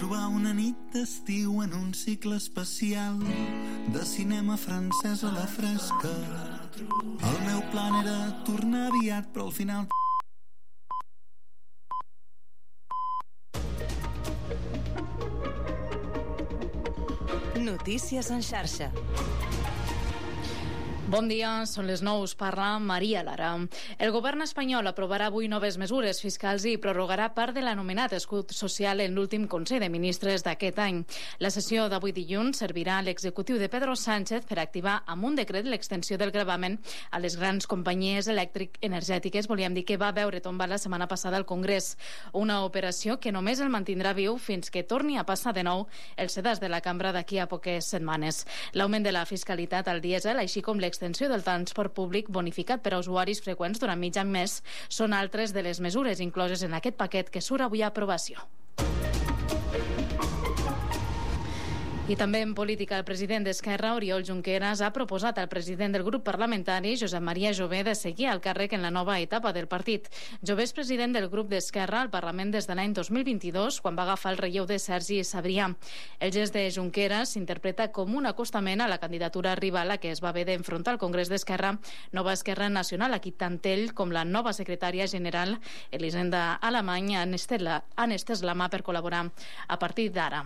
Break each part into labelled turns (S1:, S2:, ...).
S1: trobar una nit d'estiu en un cicle especial de cinema francès a la fresca. El meu plan era tornar aviat, però al final...
S2: Notícies en xarxa.
S3: Bon dia, són les 9, us parla Maria Lara. El govern espanyol aprovarà avui noves mesures fiscals i prorrogarà part de l'anomenat escut social en l'últim Consell de Ministres d'aquest any. La sessió d'avui dilluns servirà a l'executiu de Pedro Sánchez per activar amb un decret l'extensió del gravamen a les grans companyies energètiques, volíem dir que va veure tombar la setmana passada al Congrés. Una operació que només el mantindrà viu fins que torni a passar de nou el sedàs de la cambra d'aquí a poques setmanes. L'augment de la fiscalitat al dièsel, així com l'extensió del transport públic bonificat per a usuaris freqüents durant mig any més, són altres de les mesures incloses en aquest paquet que surt avui a aprovació. I també en política, el president d'Esquerra, Oriol Junqueras, ha proposat al president del grup parlamentari, Josep Maria Jové, de seguir al càrrec en la nova etapa del partit. Jové és president del grup d'Esquerra al Parlament des de l'any 2022, quan va agafar el relleu de Sergi Sabrià. El gest de Junqueras s'interpreta com un acostament a la candidatura rival a què es va haver d'enfrontar al Congrés d'Esquerra, Nova Esquerra Nacional, a qui tant ell com la nova secretària general, Elisenda Alemany, han estès la mà per col·laborar a partir d'ara.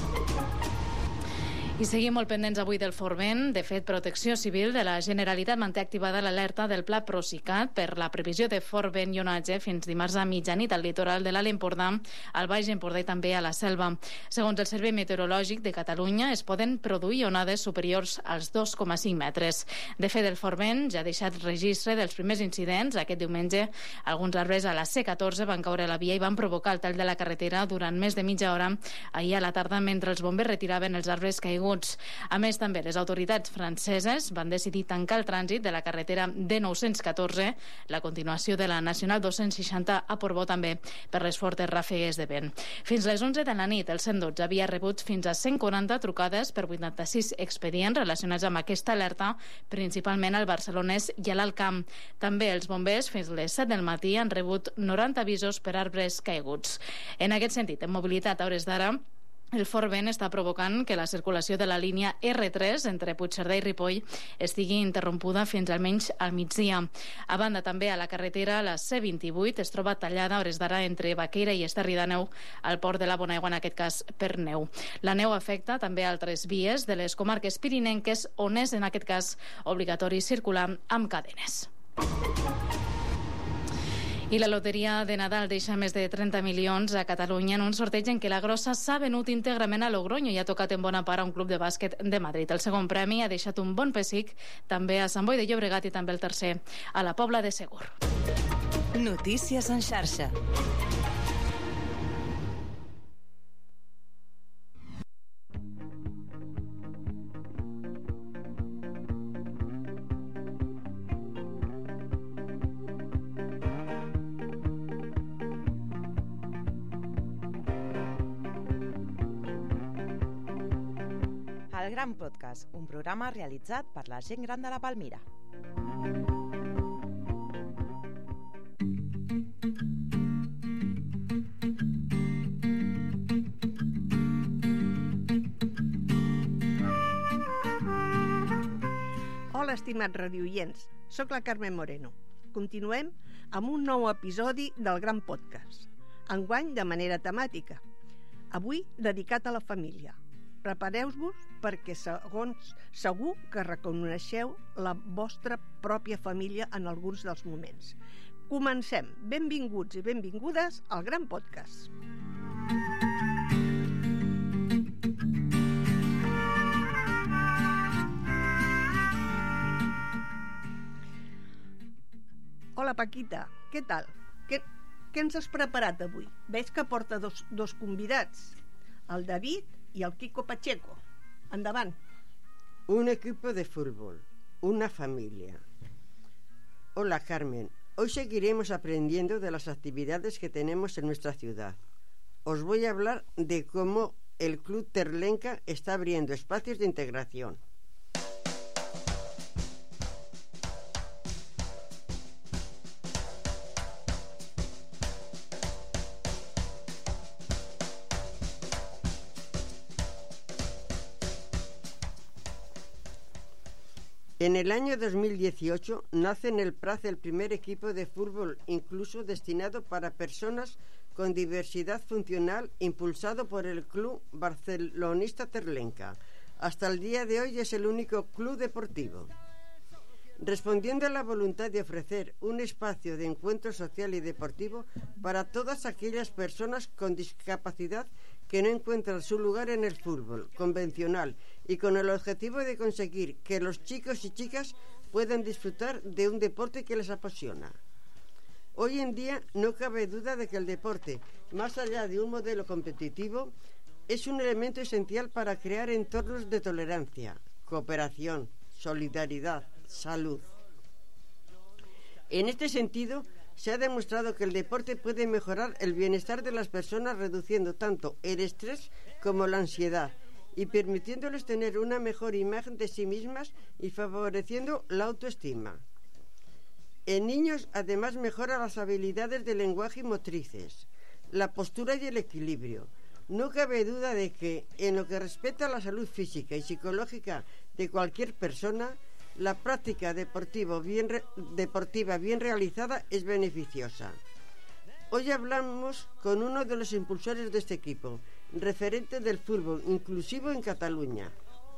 S3: I seguim molt pendents avui del fort vent. De fet, Protecció Civil de la Generalitat manté activada l'alerta del Pla Procicat per la previsió de fort vent i onatge fins dimarts a mitjanit al litoral de l'Alt Empordà, al Baix Empordà i també a la Selva. Segons el Servei Meteorològic de Catalunya, es poden produir onades superiors als 2,5 metres. De fet, el fort vent ja ha deixat registre dels primers incidents. Aquest diumenge, alguns arbres a la C14 van caure a la via i van provocar el tall de la carretera durant més de mitja hora ahir a la tarda mentre els bombers retiraven els arbres caiguts. A més, també les autoritats franceses van decidir tancar el trànsit de la carretera D914, la continuació de la Nacional 260 a Portbou, també per les fortes ràfegues de vent. Fins les 11 de la nit, el 112 havia rebut fins a 140 trucades per 86 expedients relacionats amb aquesta alerta, principalment al Barcelonès i a l'Alt Camp. També els bombers, fins les 7 del matí, han rebut 90 avisos per arbres caiguts. En aquest sentit, en mobilitat a hores d'ara, el fort vent està provocant que la circulació de la línia R3 entre Puigcerdà i Ripoll estigui interrompuda fins almenys al migdia. A banda, també a la carretera, la C28 es troba tallada a hores d'ara entre Baqueira i Esterri d'Àneu al port de la Bonaigua, en aquest cas per neu. La neu afecta també altres vies de les comarques pirinenques on és, en aquest cas, obligatori circular amb cadenes. I la loteria de Nadal deixa més de 30 milions a Catalunya en un sorteig en què la grossa s'ha venut íntegrament a Logroño i ha tocat en bona part a un club de bàsquet de Madrid. El segon premi ha deixat un bon pessic també a Sant Boi de Llobregat i també el tercer a la Pobla de Segur.
S2: Notícies en xarxa.
S4: El Gran Podcast, un programa realitzat per la gent gran de la Palmira.
S5: Hola, estimats radioients. Soc la Carmen Moreno. Continuem amb un nou episodi del Gran Podcast. Enguany de manera temàtica. Avui dedicat a la família. Prepareu-vos perquè segur que reconeixeu la vostra pròpia família en alguns dels moments. Comencem. Benvinguts i benvingudes al Gran Podcast. Hola, Paquita. Què tal? Què ens has preparat avui? Veig que porta dos convidats, el David y al Kiko Pacheco. Endavant.
S6: Un equipo de fútbol, una familia. Hola, Carmen. Hoy seguiremos aprendiendo de las actividades que tenemos en nuestra ciudad. Os voy a hablar de cómo el Club Terlenca está abriendo espacios de integración. En el año 2018 nace en el Prat el primer equipo de fútbol incluso destinado para personas con diversidad funcional, impulsado por el Club Barcelonista Terlenca. Hasta el día de hoy es el único club deportivo. Respondiendo a la voluntad de ofrecer un espacio de encuentro social y deportivo para todas aquellas personas con discapacidad que no encuentran su lugar en el fútbol convencional y con el objetivo de conseguir que los chicos y chicas puedan disfrutar de un deporte que les apasiona. Hoy en día no cabe duda de que el deporte, más allá de un modelo competitivo, es un elemento esencial para crear entornos de tolerancia, cooperación, solidaridad, salud. En este sentido, se ha demostrado que el deporte puede mejorar el bienestar de las personas, reduciendo tanto el estrés como la ansiedad y permitiéndoles tener una mejor imagen de sí mismas y favoreciendo la autoestima. En niños, además, mejora las habilidades de lenguaje y motrices, la postura y el equilibrio. No cabe duda de que, en lo que respecta a la salud física y psicológica de cualquier persona, la práctica deportiva bien realizada es beneficiosa. Hoy hablamos con uno de los impulsores de este equipo, referente del fútbol inclusivo en Cataluña.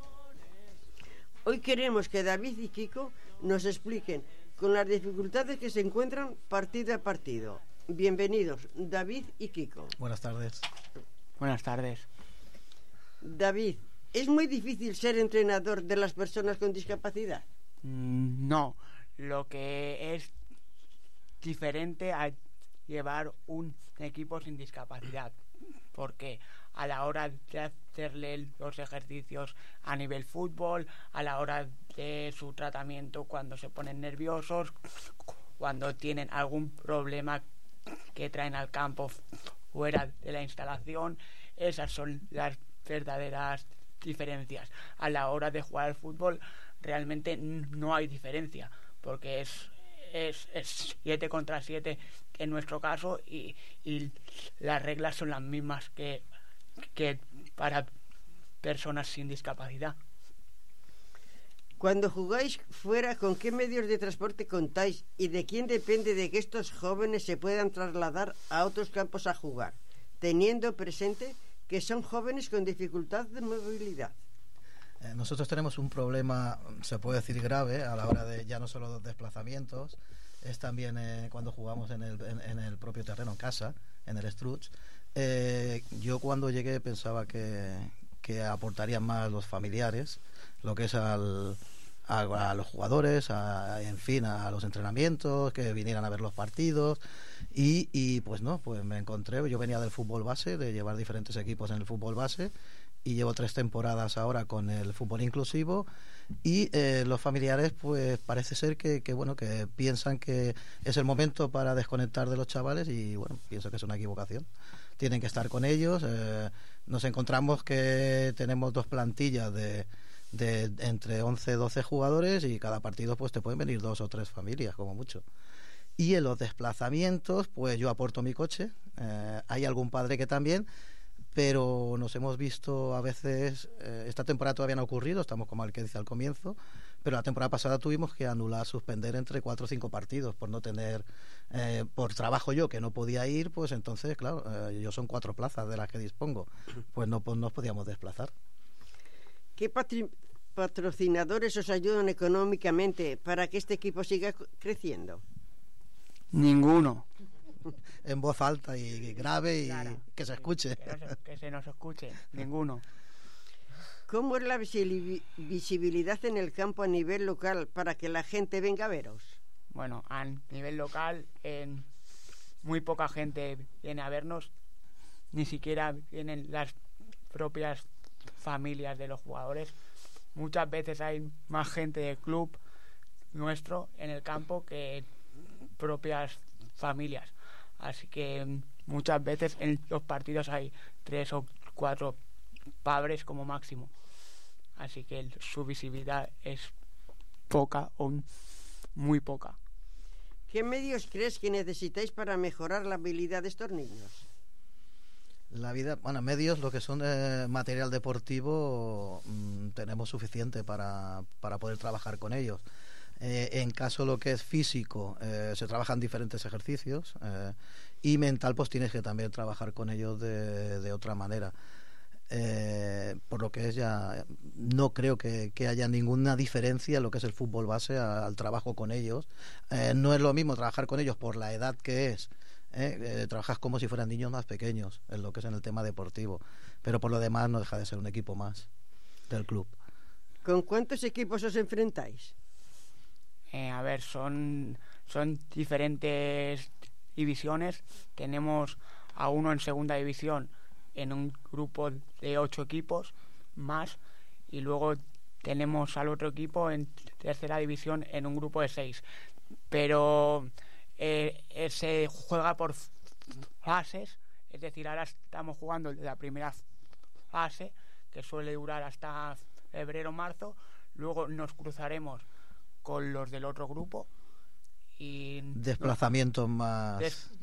S6: Hoy queremos que David y Kiko nos expliquen con las dificultades que se encuentran partido a partido. Bienvenidos, David y Kiko.
S7: Buenas tardes.
S8: Buenas tardes.
S6: David, ¿es muy difícil ser entrenador de las personas con discapacidad?
S8: No, lo que es diferente a llevar un equipo sin discapacidad, porque a la hora de hacerle los ejercicios a nivel fútbol, a la hora de su tratamiento cuando se ponen nerviosos, cuando tienen algún problema que traen al campo fuera de la instalación, esas son las verdaderas diferencias. A la hora de jugar al fútbol realmente no hay diferencia, porque es 7 contra 7 en nuestro caso y las reglas son las mismas que para personas sin discapacidad.
S6: Cuando jugáis fuera, ¿con qué medios de transporte contáis y de quién depende de que estos jóvenes se puedan trasladar a otros campos a jugar, teniendo presente que son jóvenes con dificultad de movilidad?
S7: Nosotros tenemos un problema, se puede decir grave, a la hora de ya no solo los desplazamientos, es también cuando jugamos en el propio terreno, en casa, en el Struts. Yo cuando llegué pensaba que aportarían más los familiares, lo que es a los jugadores, en fin, a los entrenamientos, que vinieran a ver los partidos y pues no, pues me encontré, yo venía del fútbol base, de llevar diferentes equipos en el fútbol base y llevo 3 temporadas ahora con el fútbol inclusivo y los familiares pues parece ser que piensan que es el momento para desconectar de los chavales y bueno, pienso que es una equivocación. Tienen que estar con ellos. Nos encontramos que tenemos 2 plantillas de entre 11 y 12 jugadores y cada partido pues te pueden venir 2 o 3 familias como mucho. Y en los desplazamientos pues yo aporto mi coche, hay algún padre que también, pero nos hemos visto a veces, esta temporada todavía no ha ocurrido, estamos como el que dice al comienzo, pero la temporada pasada tuvimos que suspender entre 4 o 5 partidos por no tener, por trabajo yo que no podía ir, pues entonces claro, yo son 4 plazas de las que dispongo, pues no nos podíamos desplazar.
S6: ¿Qué patrocinadores os ayudan económicamente para que este equipo siga creciendo?
S8: Ninguno.
S7: En voz alta y grave y claro, que se escuche.
S8: Que se nos escuche, ninguno.
S6: ¿Cómo es la visibilidad en el campo a nivel local para que la gente venga a veros?
S8: Bueno, a nivel local muy poca gente viene a vernos, ni siquiera vienen las propias familias de los jugadores. Muchas veces hay más gente del club nuestro en el campo que propias familias, así que muchas veces en los partidos hay 3 o 4 padres como máximo, así que su visibilidad es poca o muy poca.
S6: ¿Qué medios crees que necesitáis para mejorar la habilidad de estos niños?
S7: La vida, bueno, medios, lo que son material deportivo, tenemos suficiente para poder trabajar con ellos. En caso lo que es físico, se trabajan diferentes ejercicios, y mental, pues tienes que también trabajar con ellos de otra manera. Por lo que es, ya no creo que haya ninguna diferencia en lo que es el fútbol base al trabajo con ellos. No es lo mismo trabajar con ellos por la edad que es. Trabajas como si fueran niños más pequeños en lo que es en el tema deportivo, pero por lo demás no deja de ser un equipo más del club.
S6: ¿Con cuántos equipos os enfrentáis?
S8: A ver, son diferentes divisiones. Tenemos a uno en segunda división en un grupo de 8 equipos más, y luego tenemos al otro equipo en tercera división en un grupo de 6. Pero se juega por fases, es decir, ahora estamos jugando la primera fase, que suele durar hasta febrero o marzo. Luego nos cruzaremos con los del otro grupo y
S7: desplazamiento más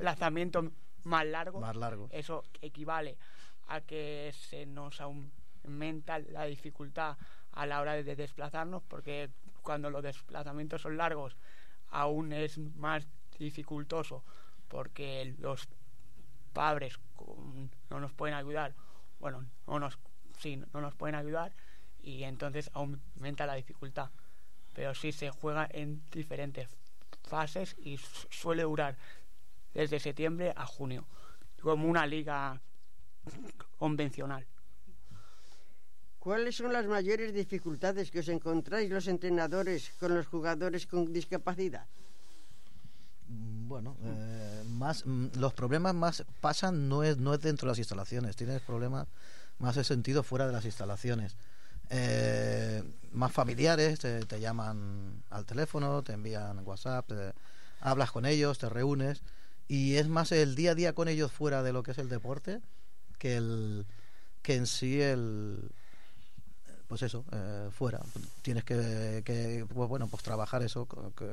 S8: largo. Eso equivale a que se nos aumenta la dificultad a la hora de desplazarnos, porque cuando los desplazamientos son largos aún es más dificultoso, porque los padres no nos pueden ayudar, no nos pueden ayudar, y entonces aumenta la dificultad. Pero sí se juega en diferentes fases y suele durar desde septiembre a junio, como una liga convencional.
S6: ¿Cuáles son las mayores dificultades que os encontráis los entrenadores con los jugadores con discapacidad?
S7: Bueno, los problemas más pasan no es dentro de las instalaciones, tienes problemas más en sentido fuera de las instalaciones. Más familiares, te llaman al teléfono, te envían WhatsApp, hablas con ellos, te reúnes, y es más el día a día con ellos fuera de lo que es el deporte que en sí pues eso, fuera tienes que pues trabajar eso,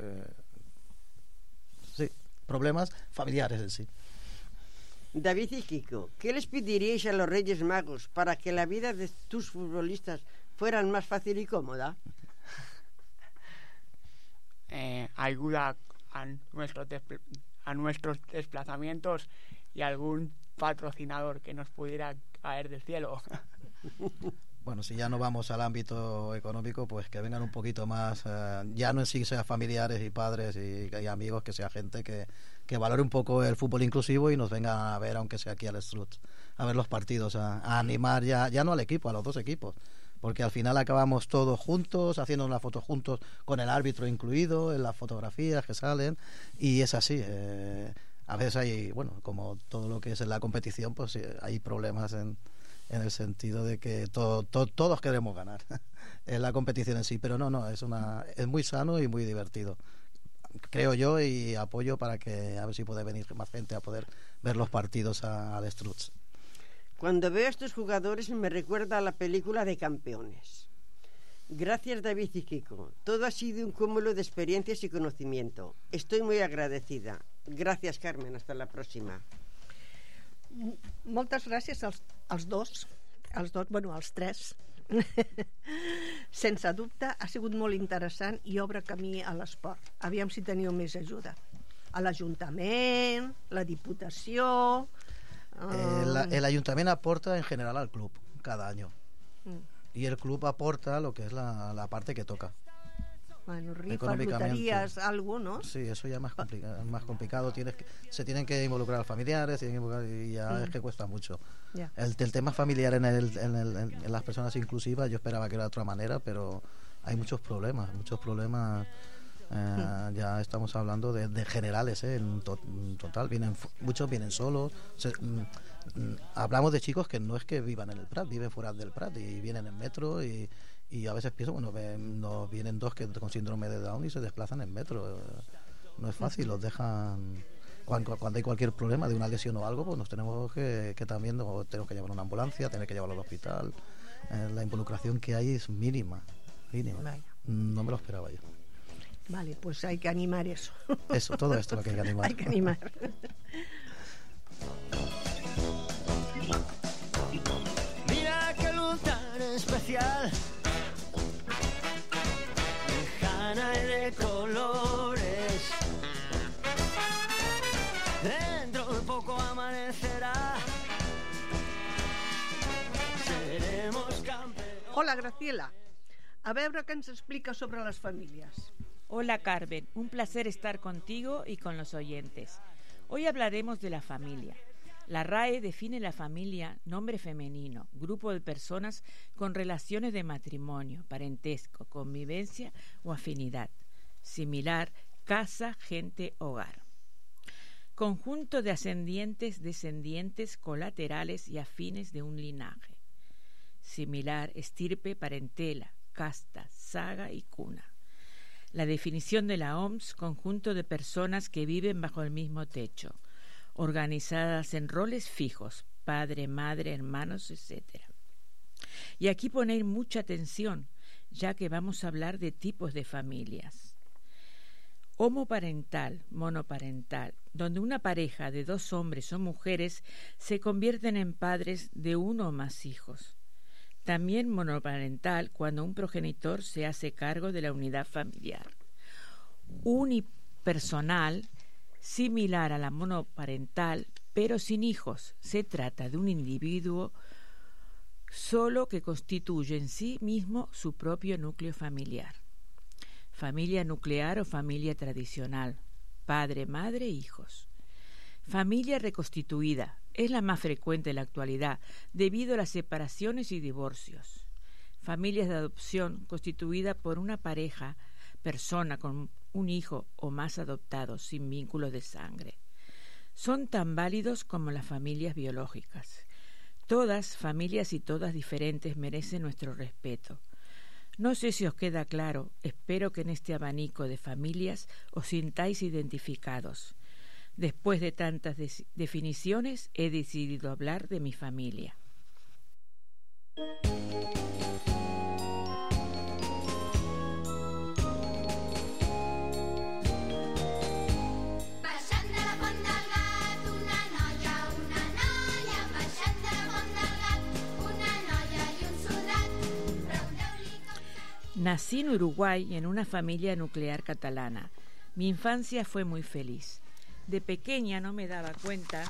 S7: sí, problemas familiares en sí.
S6: David y Kiko, ¿qué les pediríais a los Reyes Magos para que la vida de tus futbolistas fuera más fácil y cómoda?
S8: Ayuda a nuestros desplazamientos y algún patrocinador que nos pudiera caer del cielo.
S7: Bueno, si ya no vamos al ámbito económico, pues que vengan un poquito más, ya no en sí sea familiares y padres y amigos, que sea gente que valore un poco el fútbol inclusivo y nos venga a ver, aunque sea aquí al Struts, a ver los partidos, a animar ya no al equipo, a los dos equipos, porque al final acabamos todos juntos, haciendo una foto juntos con el árbitro incluido, en las fotografías que salen, y es así. A veces hay, como todo lo que es en la competición, pues hay problemas en el sentido de que todos queremos ganar en la competición en sí, pero no, es muy sano y muy divertido, creo yo, y apoyo para que a ver si puede venir más gente a poder ver los partidos al Struts.
S6: Cuando veo a estos jugadores me recuerda a la película de Campeones. Gracias, David y Kiko. Todo ha sido un cúmulo de experiencias y conocimiento. Estoy muy agradecida. Gracias, Carmen. Hasta la próxima.
S5: Moltes gràcies als dos, als tres. Sense dubte ha sigut molt interessant i obre camí a l'esport. Aviam si teniu més ajuda. A l'Ajuntament, la Diputació...
S7: El Ayuntamiento aporta en general al club cada año, y el club aporta lo que es la parte que toca.
S5: Bueno, rifas, loterías, algo, ¿no?
S7: Sí, eso ya es más complicado. Se tienen que involucrar a los familiares, y ya es que cuesta mucho.
S5: Yeah.
S7: El tema familiar en las personas inclusivas, yo esperaba que era de otra manera, pero hay muchos problemas. Ya estamos hablando de generales, en total. Muchos vienen solos. Hablamos de chicos que no es que vivan en el Prat, viven fuera del Prat y vienen en metro, y a veces pienso, nos vienen dos que con síndrome de Down y se desplazan en metro. No es fácil, los dejan. Cuando hay cualquier problema de una lesión o algo, pues nos tenemos que también tenemos que llevar una ambulancia, tener que llevarlo al hospital. La involucración que hay es mínima. No me lo esperaba yo.
S5: Vale, pues hay que animar eso.
S7: Todo esto lo que hay que animar.
S5: Hay que animar.
S9: especial, lejana y de colores. Dentro de poco amanecerá, seremos campeones.
S5: Hola, Graciela. A veure què ens explica sobre les famílies.
S10: Hola, Carmen. Un placer estar contigo y con los oyentes. Hoy hablaremos de la familia. La RAE define la familia nombre femenino, grupo de personas con relaciones de matrimonio, parentesco, convivencia o afinidad. Similar, casa, gente, hogar. Conjunto de ascendientes, descendientes, colaterales y afines de un linaje. Similar, estirpe, parentela, casta, saga y cuna. La definición de la OMS, conjunto de personas que viven bajo el mismo techo, organizadas en roles fijos, padre, madre, hermanos, etc. Y aquí poner mucha atención, ya que vamos a hablar de tipos de familias. Homoparental, monoparental, donde una pareja de 2 hombres o mujeres se convierten en padres de 1 o más hijos. También monoparental, cuando un progenitor se hace cargo de la unidad familiar. Unipersonal, similar a la monoparental, pero sin hijos. Se trata de un individuo solo que constituye en sí mismo su propio núcleo familiar. Familia nuclear o familia tradicional, padre, madre, hijos. Familia reconstituida, es la más frecuente en la actualidad debido a las separaciones y divorcios. Familias de adopción constituida por una pareja, persona con un hijo o más adoptados sin vínculos de sangre. Son tan válidos como las familias biológicas. Todas, familias y todas diferentes, merecen nuestro respeto. No sé si os queda claro, espero que en este abanico de familias os sintáis identificados. Después de tantas definiciones, he decidido hablar de mi familia. Nací en Uruguay en una familia nuclear catalana. Mi infancia fue muy feliz. De pequeña no me daba cuenta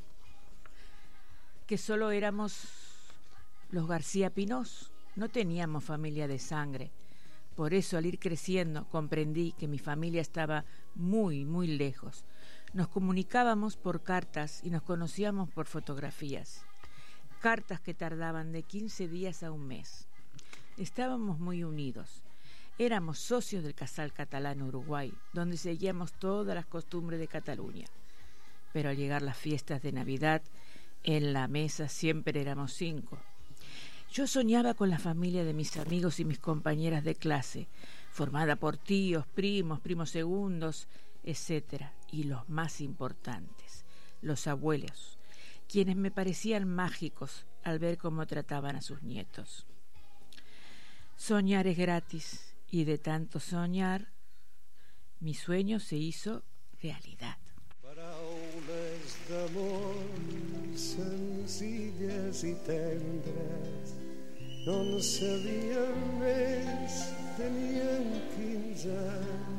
S10: que solo éramos los García Pinós. No teníamos familia de sangre. Por eso, al ir creciendo, comprendí que mi familia estaba muy, muy lejos. Nos comunicábamos por cartas y nos conocíamos por fotografías. Cartas que tardaban de 15 días a un mes. Estábamos muy unidos. Éramos socios del Casal Catalán Uruguay, donde seguíamos todas las costumbres de Cataluña. Pero al llegar las fiestas de Navidad, en la mesa siempre éramos 5. Yo soñaba con la familia de mis amigos y mis compañeras de clase, formada por tíos, primos segundos, etc. Y los más importantes, los abuelos, quienes me parecían mágicos al ver cómo trataban a sus nietos. Soñar es gratis, y de tanto soñar, mi sueño se hizo realidad.
S9: Paraules d'amor senzilles i tendres, no en sabien més, tenien 15 anys.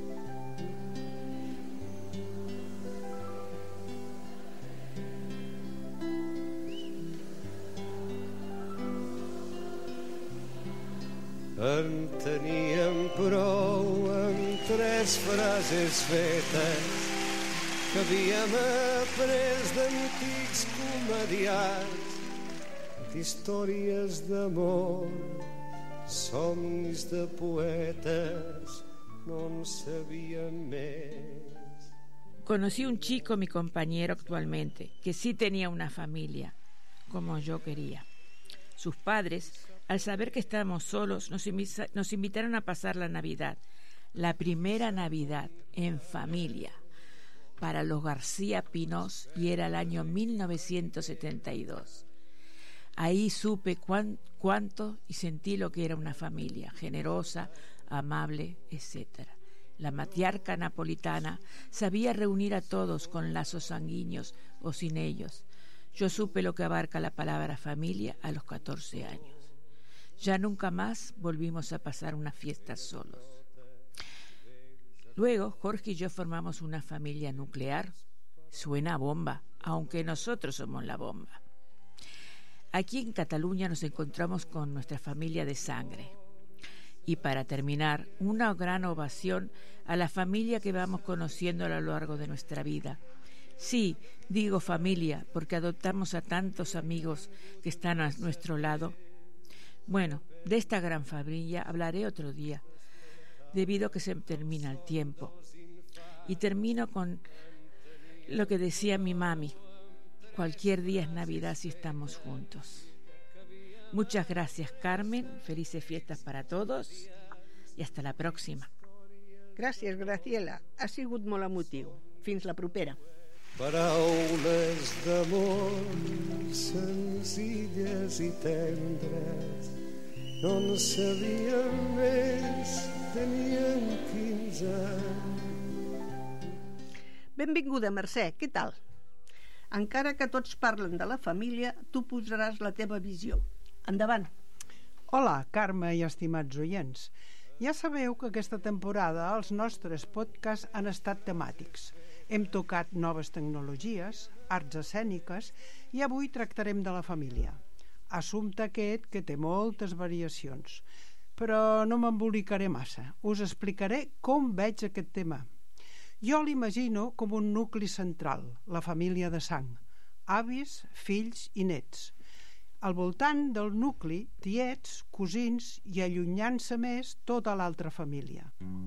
S9: En teníem prou amb 3 frases fetes que havíem après d'antics comediats, d'històries d'amor, somnis de poetes, no en sabíem més.
S10: Conocí un chico, mi compañero actualmente, que sí tenía una familia, como yo quería. Sus padres, al saber que estábamos solos, nos invitaron a pasar la Navidad, la primera Navidad en familia, para los García Pinós, y era el año 1972. Ahí supe cuánto y sentí lo que era una familia, generosa, amable, etc. La matriarca napolitana sabía reunir a todos con lazos sanguíneos o sin ellos. Yo supe lo que abarca la palabra familia a los 14 años. Ya nunca más volvimos a pasar una fiesta solos. Luego, Jorge y yo formamos una familia nuclear. Suena a bomba, aunque nosotros somos la bomba. Aquí en Cataluña nos encontramos con nuestra familia de sangre. Y para terminar, una gran ovación a la familia que vamos conociendo a lo largo de nuestra vida. Sí, digo familia, porque adoptamos a tantos amigos que están a nuestro lado. Bueno, de esta gran familia hablaré otro día, debido a que se termina el tiempo. Y termino con lo que decía mi mami: cualquier día es Navidad si estamos juntos. Muchas gracias, Carmen, felices fiestas para todos i hasta la pròxima.
S5: Gràcies, Graciela, ha sigut molt emotiu. Fins la propera.
S9: Paraules d'amor senzilles i tendres, no en sabien més, tenien 15 anys.
S5: Benvinguda, Mercè, què tal? Encara que tots parlen de la família, tu posaràs la teva visió. Endavant.
S11: Hola, Carme i estimats oients. Ja sabeu que aquesta temporada els nostres podcasts han estat temàtics. Hem tocat noves tecnologies, arts escèniques i avui tractarem de la família. Assumpte aquest que té moltes variacions. Però no m'embolicaré massa. Us explicaré com veig aquest tema. Jo l'imagino com un nucli central, la família de sang, avis, fills i nets. Al voltant del nucli, tiets, cosins i allunyant-se més tota l'altra família.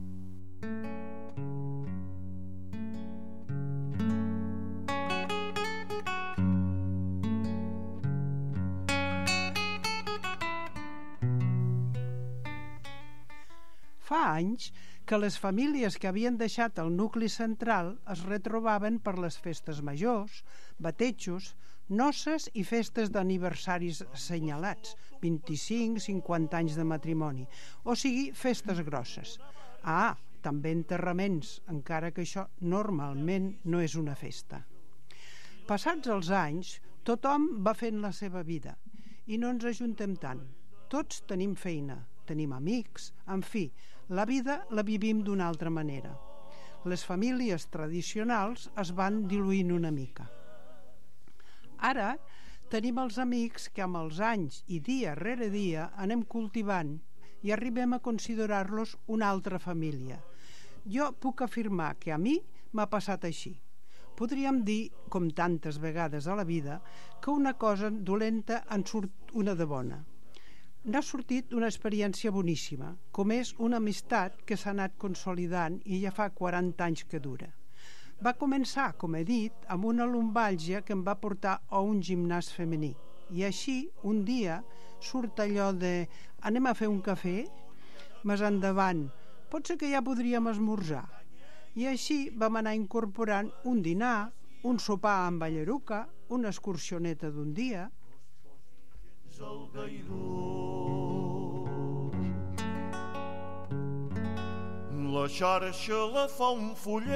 S11: Fa anys que les famílies que havien deixat el nucli central es retrobaven per les festes majors, batejos, noces i festes d'aniversaris assenyalats, 25, 50 anys de matrimoni, o sigui, festes grosses. Ah, també enterraments, encara que això normalment no és una festa. Passats els anys, tothom va fent la seva vida i no ens ajuntem tant. Tots tenim feina, tenim amics, en fi, la vida la vivim d'una altra manera. Les famílies tradicionals es van diluint una mica. Ara tenim els amics que amb els anys i dia rere dia anem cultivant i arribem a considerar-los una altra família. Jo puc afirmar que a mi m'ha passat així. Podríem dir, com tantes vegades a la vida, que una cosa dolenta en surt una de bona. N'ha sortit una experiència boníssima, com és una amistat que s'ha anat consolidant i ja fa 40 anys que dura. Va començar, com he dit, amb una lumbàlgia que em va portar a un gimnàs femení. I així, un dia, surt allò de «anem a fer un cafè?» Més endavant, «potser que ja podríem esmorzar?» I així vam anar incorporant un dinar, un sopar amb balleruca, una excursioneta d'un dia.
S12: La xarxa la fa un follet.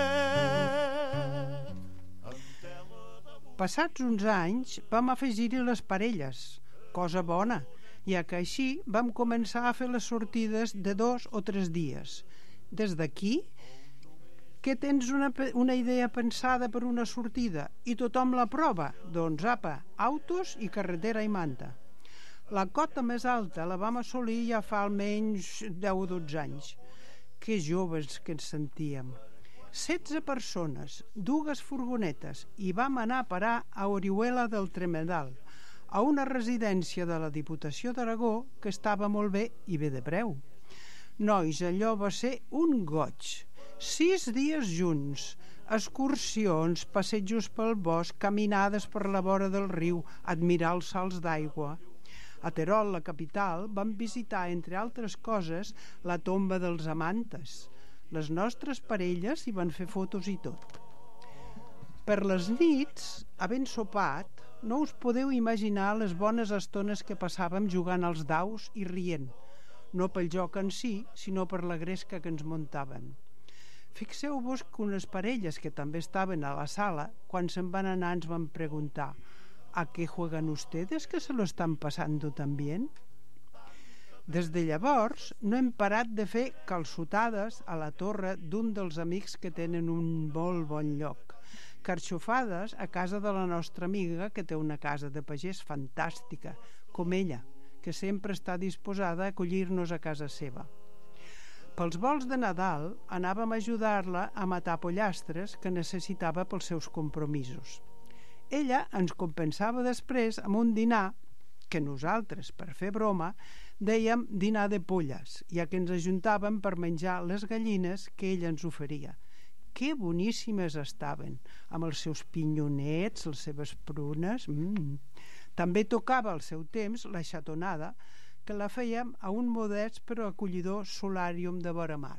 S11: Passats uns anys vam afegir-hi les parelles, cosa bona, ja que així vam començar a fer les sortides de 2 o 3 dies. Des d'aquí, que tens una idea pensada per una sortida i tothom la prova, doncs apa, autos i carretera i manta. La cota més alta la vam assolir ja fa almenys 10 o 12 anys. Que joves que ens sentíem. 16 persones, 2 furgonetes, i vam anar a parar a Orihuela del Tremedal, a una residència de la Diputació d'Aragó que estava molt bé i bé de preu. Nois, allò va ser un goig. 6 dies junts, excursions, passejos pel bosc, caminades per la vora del riu, admirar els salts d'aigua. A Terol, la capital, vam visitar, entre altres coses, la tomba dels amantes. Les nostres parelles hi van fer fotos i tot. Per les nits, havent sopat, no us podeu imaginar les bones estones que passàvem jugant als daus i rient, no pel joc en si, sinó per la gresca que ens muntaven. Fixeu-vos que unes parelles que també estaven a la sala, quan se'n van anar ens van preguntar: ¿a qué juegan ustedes que se lo están pasando tan bien? Des de llavors no hem parat de fer calçotades a la torre d'un dels amics que tenen un molt bon lloc, carxofades a casa de la nostra amiga que té una casa de pagès fantàstica, com ella, que sempre està disposada a acollir-nos a casa seva. Pels vols de Nadal anàvem a ajudar-la a matar pollastres que necessitava pels seus compromisos. Ella ens compensava després amb un dinar que nosaltres, per fer broma, dèiem dinar de polles, ja que ens ajuntàvem per menjar les gallines que ella ens oferia. Que boníssimes estaven, amb els seus pinyonets, les seves prunes. També tocava al seu temps la xatonada, que la fèiem a un modest però acollidor solàrium de vora mar.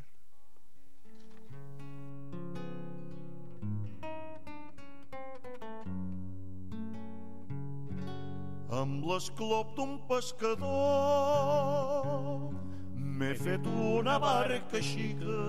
S12: Amb l'esclop d'un pescador m'he fet una barca xica.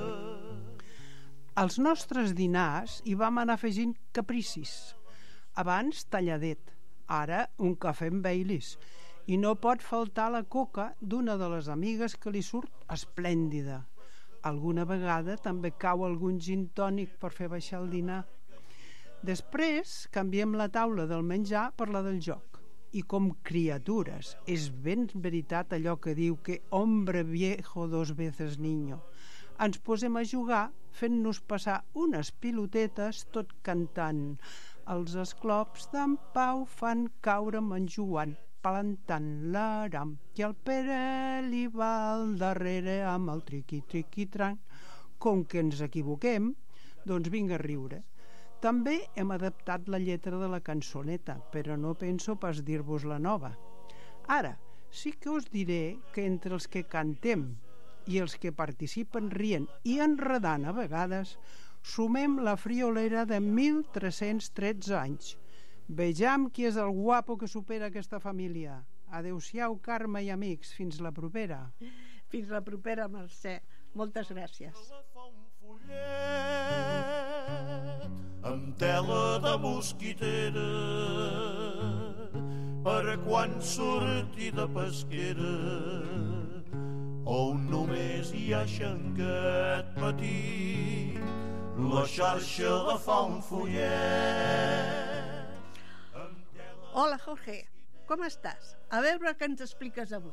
S11: Als nostres dinars hi vam anar afegint capricis. Abans talladet, ara un cafè amb Baileys, i no pot faltar la coca d'una de les amigues que li surt esplèndida. Alguna vegada també cau algun gin tònic per fer baixar el dinar. Després canviem la taula del menjar per la del joc. I com criatures, és ben veritat allò que diu que hombre viejo dos veces niño. Ens posem a jugar fent-nos passar unes pilotetes tot cantant. Els esclops d'en Pau fan caure en Joan, plantant l'aram, i el Pere li va al darrere amb el triqui-triqui-tran. Com que ens equivoquem, doncs vinga a riure. També hem adaptat la lletra de la cançoneta, però no penso pas dir-vos la nova. Ara, sí que us diré que entre els que cantem i els que participen rient i enredant a vegades, sumem la friolera de 1.313 anys. Vejam qui és el guapo que supera aquesta família. Adéu-siau, Carme i amics, fins la propera.
S5: Fins la propera, Mercè. Moltes gràcies.
S12: Amb tela de mosquitera per a quan surti de pesquera on només hi ha xanguet petit, la xarxa la fa un follet.
S5: Hola, Jorge, com estàs? A veure què ens expliques avui.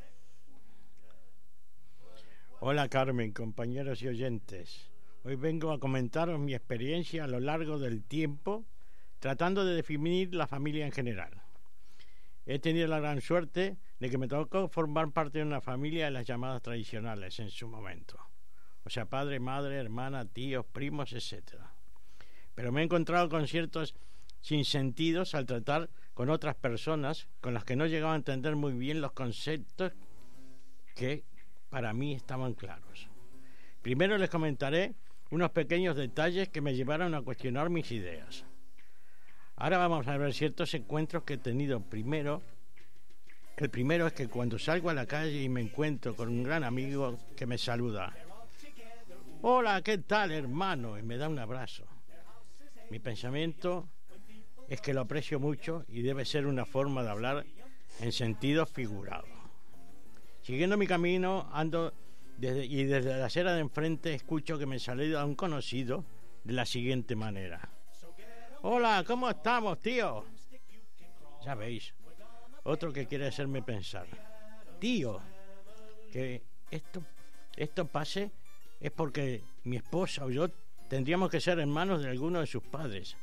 S13: Hola, Carmen, compañeros y oyentes. Hoy vengo a comentaros mi experiencia a lo largo del tiempo tratando de definir la familia en general. He tenido la gran suerte de que me tocó formar parte de una familia de las llamadas tradicionales en su momento. O sea, padre, madre, hermana, tíos, primos, etc. Pero me he encontrado con ciertos sinsentidos al tratar con otras personas con las que no llegaba a entender muy bien los conceptos que para mí estaban claros. Primero les comentaré unos pequeños detalles que me llevaron a cuestionar mis ideas. Ahora vamos a ver ciertos encuentros que he tenido primero. El primero es que cuando salgo a la calle y me encuentro con un gran amigo que me saluda. Hola, ¿qué tal, hermano? Y me da un abrazo. Mi pensamiento es que lo aprecio mucho y debe ser una forma de hablar en sentido figurado. Siguiendo mi camino, ando desde la acera de enfrente escucho que me saluda un conocido de la siguiente manera. Hola, ¿cómo estamos, tío? Ya veis, otro que quiere hacerme pensar. Tío, que esto pase es porque mi esposa o yo tendríamos que ser hermanos de alguno de sus padres.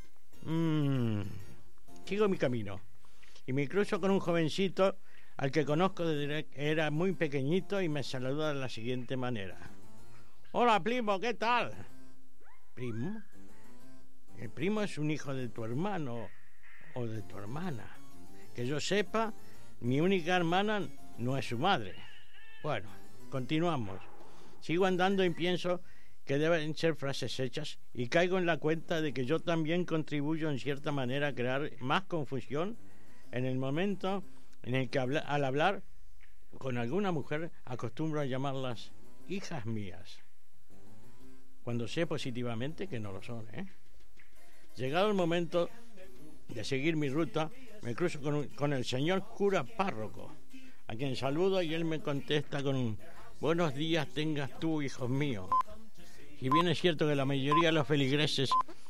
S13: Sigo mi camino y me cruzo con un jovencito al que conozco desde que era muy pequeñito y me saluda de la siguiente manera. Hola, primo, ¿qué tal? ¿Primo? El primo es un hijo de tu hermano o de tu hermana. Que yo sepa, mi única hermana no es su madre. Bueno, continuamos. Sigo andando y pienso que deben ser frases hechas y caigo en la cuenta de que yo también contribuyo en cierta manera a crear más confusión en el momento en el que al hablar con alguna mujer acostumbro a llamarlas hijas mías, cuando sé positivamente que no lo son, Llegado el momento de seguir mi ruta, me cruzo con el señor cura párroco, a quien saludo y él me contesta con un buenos días tengas tú, hijos míos. Si bien es cierto que la mayoría de los feligreses,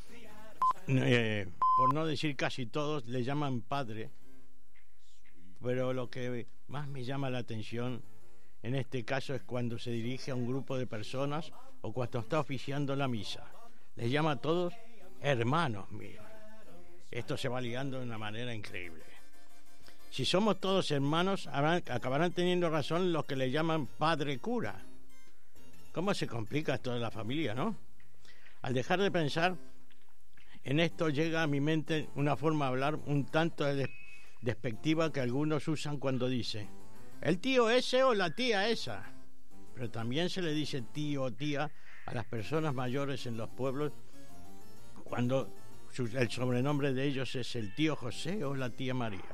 S13: por no decir casi todos, le llaman padre, pero lo que más me llama la atención en este caso es cuando se dirige a un grupo de personas o cuando está oficiando la misa. Les llama a todos hermanos míos. Esto se va ligando de una manera increíble. Si somos todos hermanos, acabarán teniendo razón los que le llaman padre cura. ¿Cómo se complica esto de la familia, no? Al dejar de pensar en esto llega a mi mente una forma de hablar un tanto despectiva que algunos usan cuando dicen el tío ese o la tía esa. Pero también se le dice tío o tía a las personas mayores en los pueblos cuando el sobrenombre de ellos es el tío José o la tía María.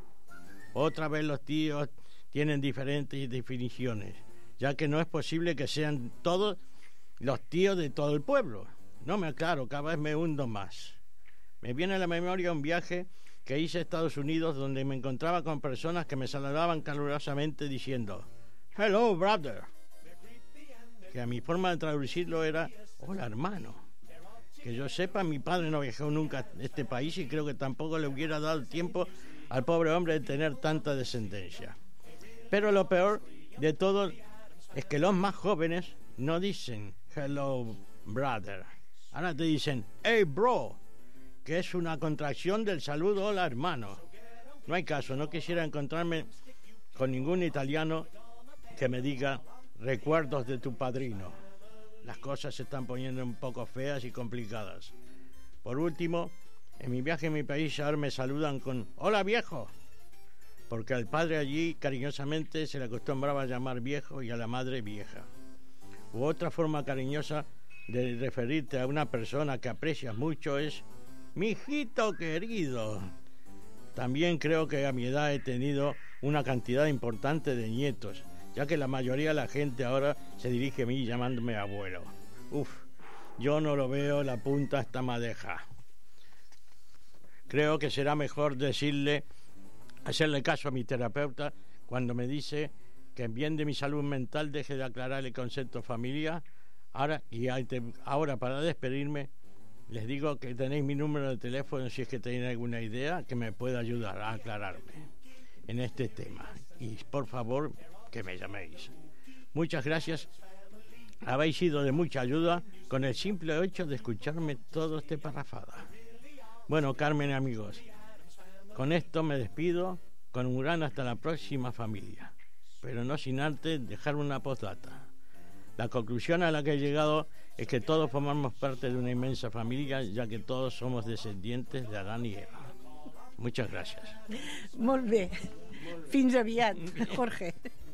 S13: Otra vez los tíos tienen diferentes definiciones, ya que no es posible que sean todos los tíos de todo el pueblo. No me aclaro, cada vez me hundo más. Me viene a la memoria un viaje que hice a Estados Unidos donde me encontraba con personas que me saludaban calurosamente diciendo hello brother, que a mi forma de traducirlo era hola hermano. Que yo sepa, mi padre no viajó nunca a este país y creo que tampoco le hubiera dado tiempo al pobre hombre de tener tanta descendencia. Pero lo peor de todo es que los más jóvenes no dicen hello brother, ahora te dicen hey bro, que es una contracción del saludo hola hermano. No hay caso, no quisiera encontrarme con ningún italiano que me diga recuerdos de tu padrino. Las cosas se están poniendo un poco feas y complicadas. Por último, en mi viaje a mi país ahora me saludan con hola viejo, porque al padre allí cariñosamente se le acostumbraba a llamar viejo y a la madre vieja. U otra forma cariñosa de referirte a una persona que aprecias mucho es mi hijito querido. También creo que a mi edad he tenido una cantidad importante de nietos, ya que la mayoría de la gente ahora se dirige a mí llamándome abuelo. Yo no lo veo la punta a esta madeja. Creo que será mejor hacerle caso a mi terapeuta cuando me dice que en bien de mi salud mental deje de aclarar el concepto familia. Ahora para despedirme les digo que tenéis mi número de teléfono si es que tenéis alguna idea que me pueda ayudar a aclararme en este tema. Y por favor, que me llaméis. Muchas gracias. Habéis sido de mucha ayuda con el simple hecho de escucharme todo este parrafada. Bueno, Carmen y amigos, con esto me despido con un gran hasta la próxima familia, pero no sin antes dejar una postdata. La conclusión a la que he llegado es que todos formamos parte de una inmensa familia, ya que todos somos descendientes de Adán y Eva. Muchas gracias.
S5: Molt bé. Fins aviat, Jorge.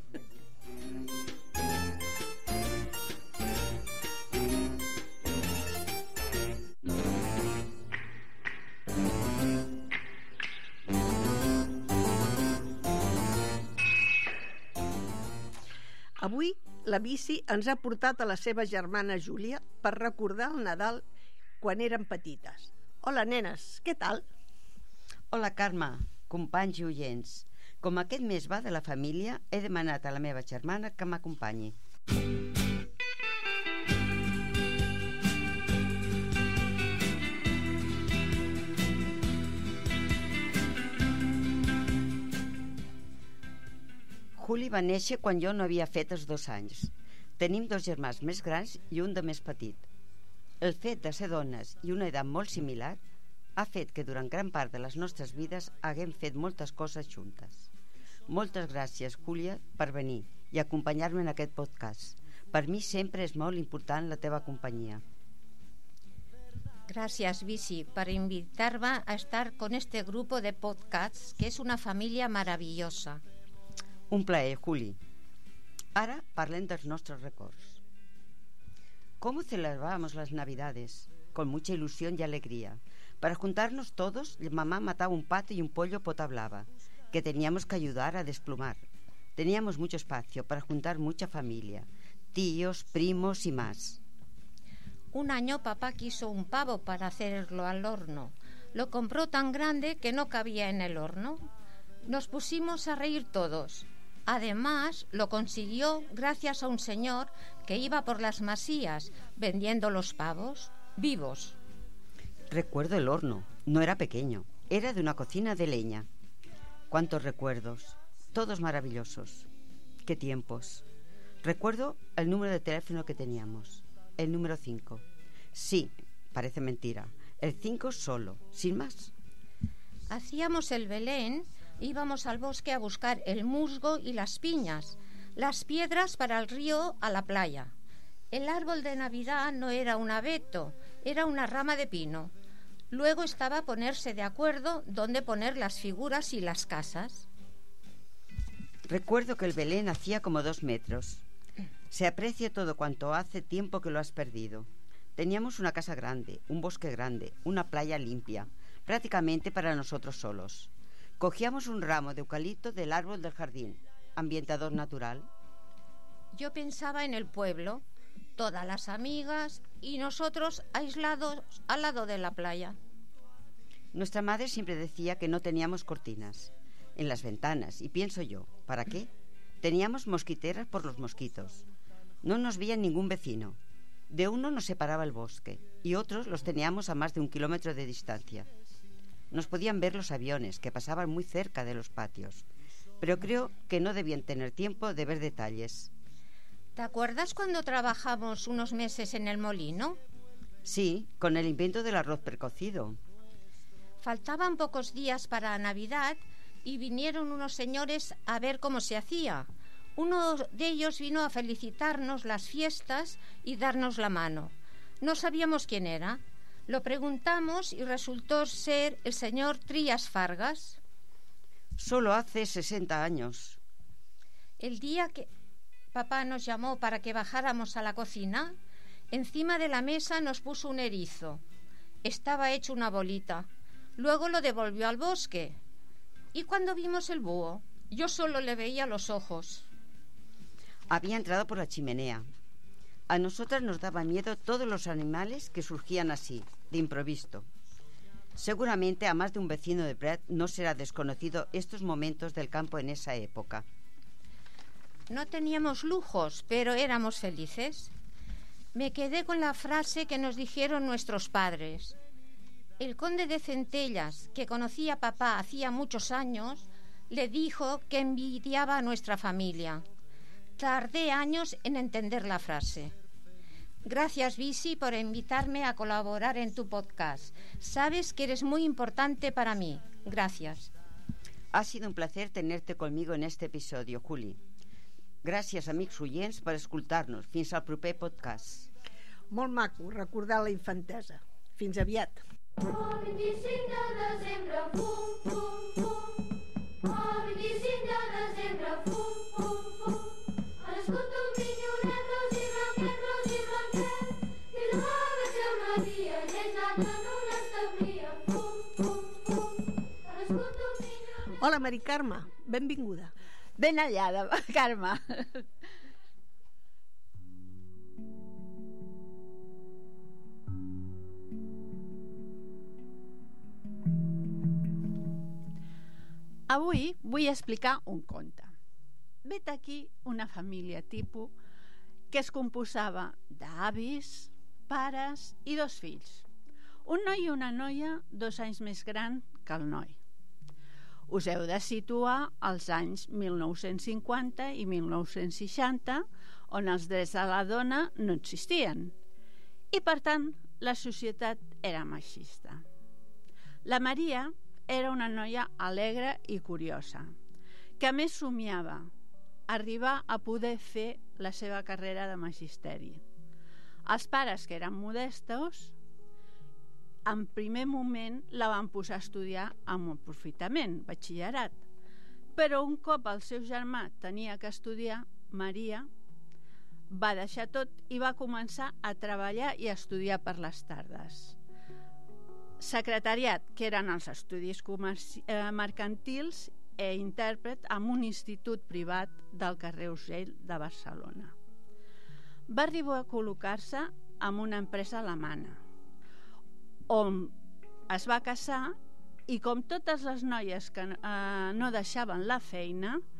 S5: Avui la bici ens ha portat a la seva germana Júlia per recordar el Nadal quan eren petites. Hola, nenes, què tal?
S14: Hola, Carme, companys i oients. Com aquest mes va de la família, he demanat a la meva germana que m'acompanyi. Juli va néixer quan jo no havia fet els 2 anys. Tenim 2 germans més grans i un de més petit. El fet de ser dones i una edat molt similar ha fet que durant gran part de les nostres vides haguem fet moltes coses juntes. Moltes gràcies, Júlia, per venir i acompanyar-me en aquest podcast. Per mi sempre és molt important la teva companyia.
S15: Gracias, Bici, por invitarme a estar con este grupo de podcasts, que es una familia maravillosa.
S14: Un plaer, Juli. Ara parlem dels nostres records. ¿Cómo celebrábamos las Navidades? Con mucha ilusión y alegría. Para juntarnos todos, mamá mataba un pato y un pollo potablava, que teníamos que ayudar a desplumar. Teníamos mucho espacio para juntar mucha familia, tíos, primos y más.
S15: Un año papá quiso un pavo para hacerlo al horno. Lo compró tan grande que no cabía en el horno. Nos pusimos a reír todos. Además, lo consiguió gracias a un señor que iba por las masías vendiendo los pavos vivos.
S14: Recuerdo el horno. No era pequeño, era de una cocina de leña. Cuántos recuerdos, todos maravillosos. Qué tiempos. Recuerdo el número de teléfono que teníamos, el número 5. Sí, parece mentira, el 5 solo, sin más.
S15: Hacíamos el Belén, íbamos al bosque a buscar el musgo y las piñas, las piedras para el río a la playa. El árbol de Navidad no era un abeto, era una rama de pino. Luego estaba ponerse de acuerdo dónde poner las figuras y las casas.
S14: Recuerdo que el Belén hacía como 2 metros. Se aprecia todo cuanto hace tiempo que lo has perdido. Teníamos una casa grande, un bosque grande, una playa limpia, prácticamente para nosotros solos. Cogíamos un ramo de eucalipto del árbol del jardín, ambientador natural.
S15: Yo pensaba en el pueblo, todas las amigas y nosotros aislados al lado de la playa.
S14: Nuestra madre siempre decía que no teníamos cortinas en las ventanas, y pienso yo, ¿para qué? Teníamos mosquiteras por los mosquitos. No nos veía ningún vecino. De uno nos separaba el bosque y otros los teníamos a más de 1 kilómetro de distancia. Nos podían ver los aviones que pasaban muy cerca de los patios, pero creo que no debían tener tiempo de ver detalles.
S15: ¿Te acuerdas cuando trabajamos unos meses en el molino?
S14: Sí, con el invento del arroz precocido.
S15: Faltaban pocos días para Navidad y vinieron unos señores a ver cómo se hacía. Uno de ellos vino a felicitarnos las fiestas y darnos la mano. No sabíamos quién era. Lo preguntamos y resultó ser el señor Trías Fargas.
S14: Solo hace 60 años.
S15: El día que papá nos llamó para que bajáramos a la cocina, encima de la mesa nos puso un erizo. Estaba hecho una bolita. Luego lo devolvió al bosque. Y cuando vimos el búho, yo solo le veía los ojos.
S14: Había entrado por la chimenea. A nosotras nos daba miedo todos los animales que surgían así, de improviso. Seguramente a más de un vecino de Prat no será desconocido estos momentos del campo en esa época.
S15: No teníamos lujos, pero éramos felices. Me quedé con la frase que nos dijeron nuestros padres. El conde de Centellas, que conocía a papá hacía muchos años, le dijo que envidiaba a nuestra familia. Tardé años en entender la frase. Gracias, Bisi, por invitarme a colaborar en tu podcast. Sabes que eres muy importante para mí. Gracias.
S14: Ha sido un placer tenerte conmigo en este episodio, Juli. Gràcies, amics oients, per escoltar-nos. Fins al proper podcast.
S5: Molt maco recordar la infantesa. Fins aviat.
S16: El 25 de desembre, fum, fum, fum. El 25 de desembre, fum, fum, fum. Ha nascut un minyonet ros i blanquet, i la va ser una dia i és nat en una establia. Fum, fum, fum. Ha nascut un minyonet...
S5: Hola, Mari Carme, benvinguda.
S17: Ben hallada, Carme. Avui vull explicar un conte. Vet aquí una família tipus que es composava d'avis, pares i 2 fills. Un noi i una noia 2 anys més gran que el noi. Us heu de situar als anys 1950 i 1960, on els drets de la dona no existien. I, per tant, la societat era machista. La Maria era una noia alegre i curiosa, que a més somiava arribar a poder fer la seva carrera de magisteri. Els pares, que eren modestos, en primer moment la van posar a estudiar amb aprofitament, batxillerat. Però un cop el seu germà tenia que estudiar, Maria va deixar tot i va començar a treballar i a estudiar per les tardes. Secretariat, que eren els estudis mercantils, i intèrpret en un institut privat del carrer Urgell de Barcelona. Va arribar a col·locar-se en una empresa alemana, on es va casar i, com totes les noies que no deixaven la feina,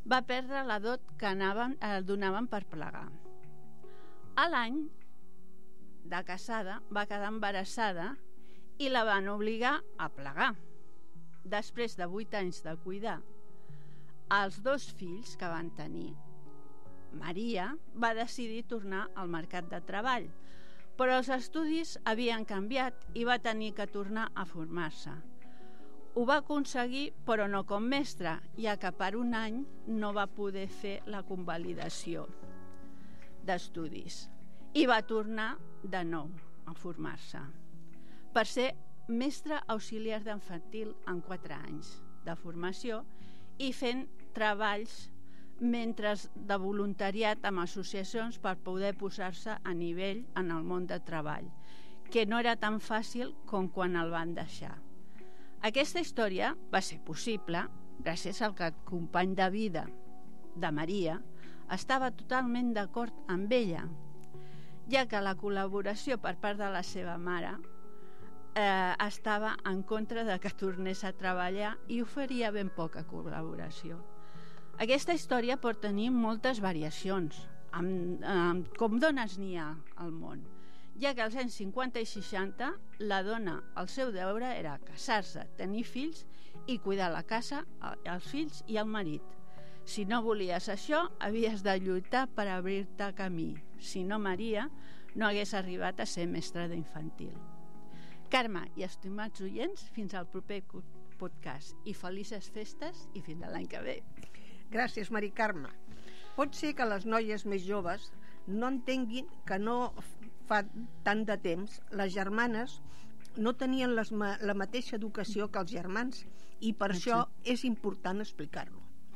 S17: va perdre la dot que donaven per plegar. A l'any de casada va quedar embarassada i la van obligar a plegar. Després de 8 anys de cuidar els 2 fills que van tenir, Maria va decidir tornar al mercat de treball, però els estudis havien canviat i va tenir que tornar a formar-se. Ho va aconseguir, però no com mestra, ja que per un any no va poder fer la convalidació d'estudis i va tornar de nou a formar-se per ser mestre auxiliar d'infantil en 4 anys de formació i fent treballs mentre de voluntariat amb associacions per poder posar-se a nivell en el món de treball, que no era tan fàcil com quan el van deixar. Aquesta història va ser possible gràcies al que el company de vida de Maria estava totalment d'acord amb ella, ja que la col·laboració per part de la seva mare estava en contra de que tornés a treballar i oferia ben poca col·laboració. Aquesta història pot tenir moltes variacions, com dones n'hi ha al món, ja que als anys 50 i 60 la dona, el seu deure era casar-se, tenir fills i cuidar la casa, els fills i el marit. Si no volies això, havies de lluitar per obrir-te camí. Si no, Maria no hagués arribat a ser mestra d'infantil. Carme i estimats oients, fins al proper podcast i felices festes i fins l'any que ve.
S5: Gràcies, Mari Carme. Pot ser que les noies més joves no entenguin que no fa tant de temps les germanes no tenien la mateixa educació que els germans i per això és important explicar-lo.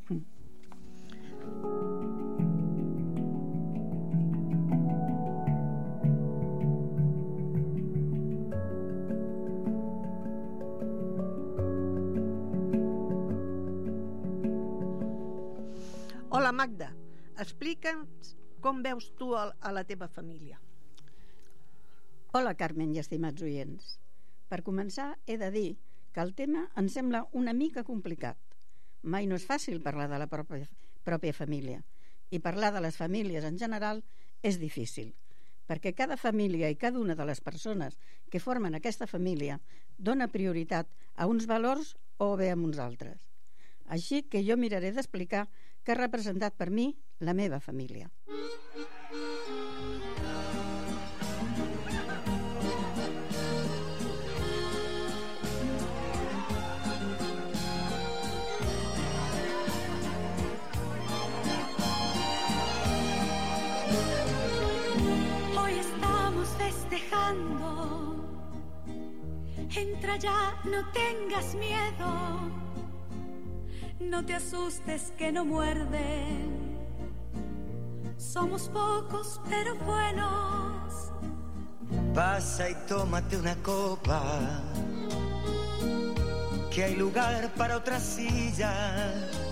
S5: Hola, Magda, explica'ns com veus tu a la teva família.
S18: Hola, Carmen i estimats oients. Per començar, he de dir que el tema em sembla una mica complicat. Mai no és fàcil parlar de la pròpia família, i parlar de les famílies en general és difícil, perquè cada família i cada una de les persones que formen aquesta família dona prioritat a uns valors o bé a uns altres. Així que jo miraré d'explicar què ha representat per mi la meva família.
S16: Hoy estamos festejando. Entra ya, no tengas miedo. No te asustes que no muerden. Somos pocos pero buenos.
S19: Pasa y tómate una copa, que hay lugar para otra silla.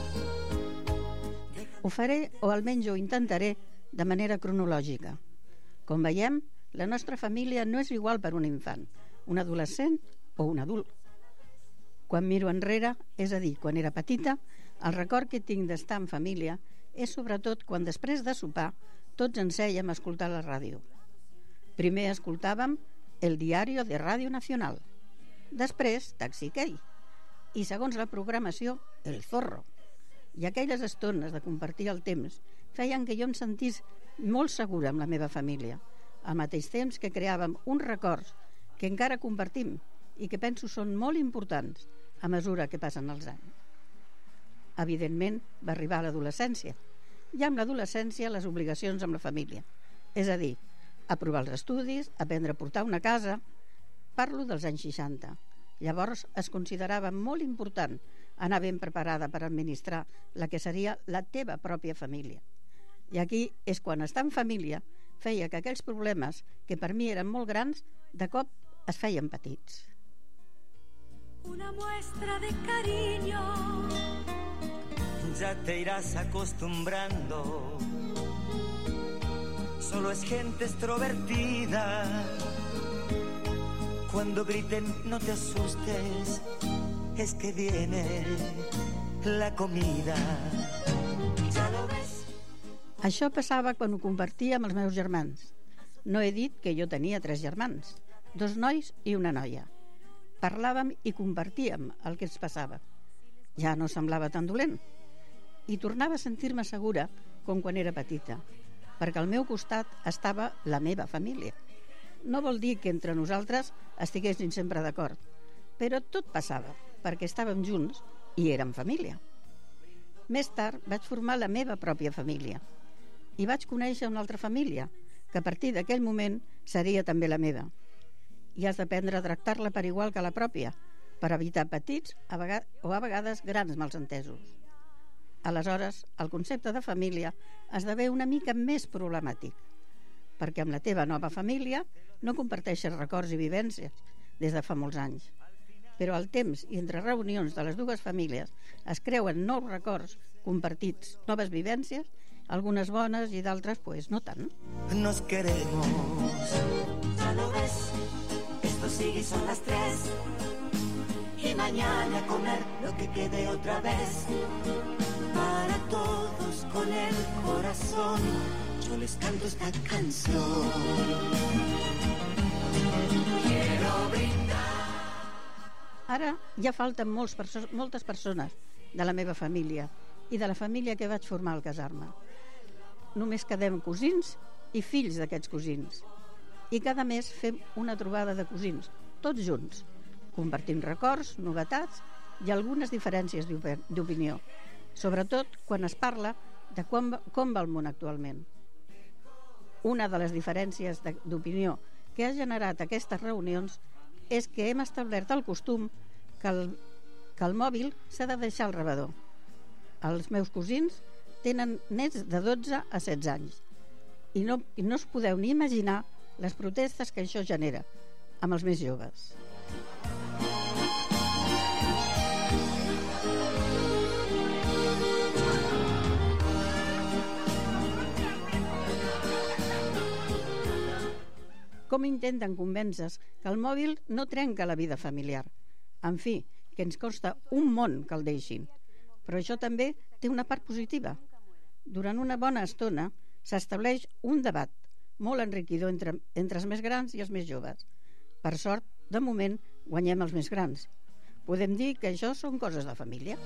S18: Ho faré, o almenys ho intentaré, de manera cronològica. Com veiem, la nostra família no és igual per un infant, un adolescent o un adult. Quan miro enrere, és a dir, quan era petita, el record que tinc d'estar en família és sobretot quan després de sopar tots ens sèiem a escoltar la ràdio. Primer escoltàvem el Diario de Radio Nacional, després Taxi Key i, segons la programació, El Zorro. I aquelles estones de compartir el temps feien que jo em sentís molt segura amb la meva família, al mateix temps que creàvem uns records que encara compartim i que penso són molt importants a mesura que passen els anys. Evidentment, va arribar a l'adolescència, i amb l'adolescència les obligacions amb la família, és a dir, aprovar els estudis, aprendre a portar una casa. Parlo dels anys 60. Llavors es considerava molt important anar ben preparada per administrar la que seria la teva pròpia família. I aquí és quan estar en família feia que aquells problemes, que per mi eren molt grans, de cop es feien petits.
S16: Una muestra de cariño.
S19: Ya te irás acostumbrando. Solo es gente extrovertida. Cuando griten no te asustes, es que viene la comida.
S18: Això passava quan ho compartia amb els meus germans. No he dit que jo tenia 3 germans, 2 nois i una noia. Parlàvem i compartíem el que ens passava. Ja no semblava tan dolent. I tornava a sentir-me segura com quan era petita, perquè al meu costat estava la meva família. No vol dir que entre nosaltres estiguessin sempre d'acord, però tot passava, perquè estàvem junts i érem família. Més tard vaig formar la meva pròpia família i vaig conèixer una altra família, que a partir d'aquell moment seria també la meva. I has d'aprendre a tractar-la per igual que la pròpia, per evitar petits o a vegades grans malsentesos. Aleshores, el concepte de família esdevé una mica més problemàtic, perquè amb la teva nova família no comparteixes records i vivències des de fa molts anys. Però al temps i entre reunions de les dues famílies es creuen nous records compartits, noves vivències, algunes bones i d'altres pues no tant.
S19: Nos queremos, ya lo ves, esto sigue y son las 3 y mañana a comer lo que quede otra vez. Para todos con el corazón yo les canto esta canción. Quiero brindar.
S18: Ara ja falten moltes persones de la meva família i de la família que vaig formar al casar-me. Només quedem cosins i fills d'aquests cosins. I cada mes fem una trobada de cosins, tots junts, compartint records, novetats i algunes diferències d'opinió, sobretot quan es parla de com va el món actualment. Una de les diferències d'opinió que ha generat aquestes reunions és que hem establert el costum que el mòbil s'ha de deixar al rebedor. Els meus cosins tenen nets de 12 a 16 anys i no us podeu ni imaginar les protestes que això genera amb els més joves. Com intenten convèncer que el mòbil no trenca la vida familiar? En fi, que ens costa un món que el deixin. Però això també té una part positiva. Durant una bona estona s'estableix un debat molt enriquidor entre els més grans i els més joves. Per sort, de moment, guanyem els més grans. Podem dir que això són coses de família.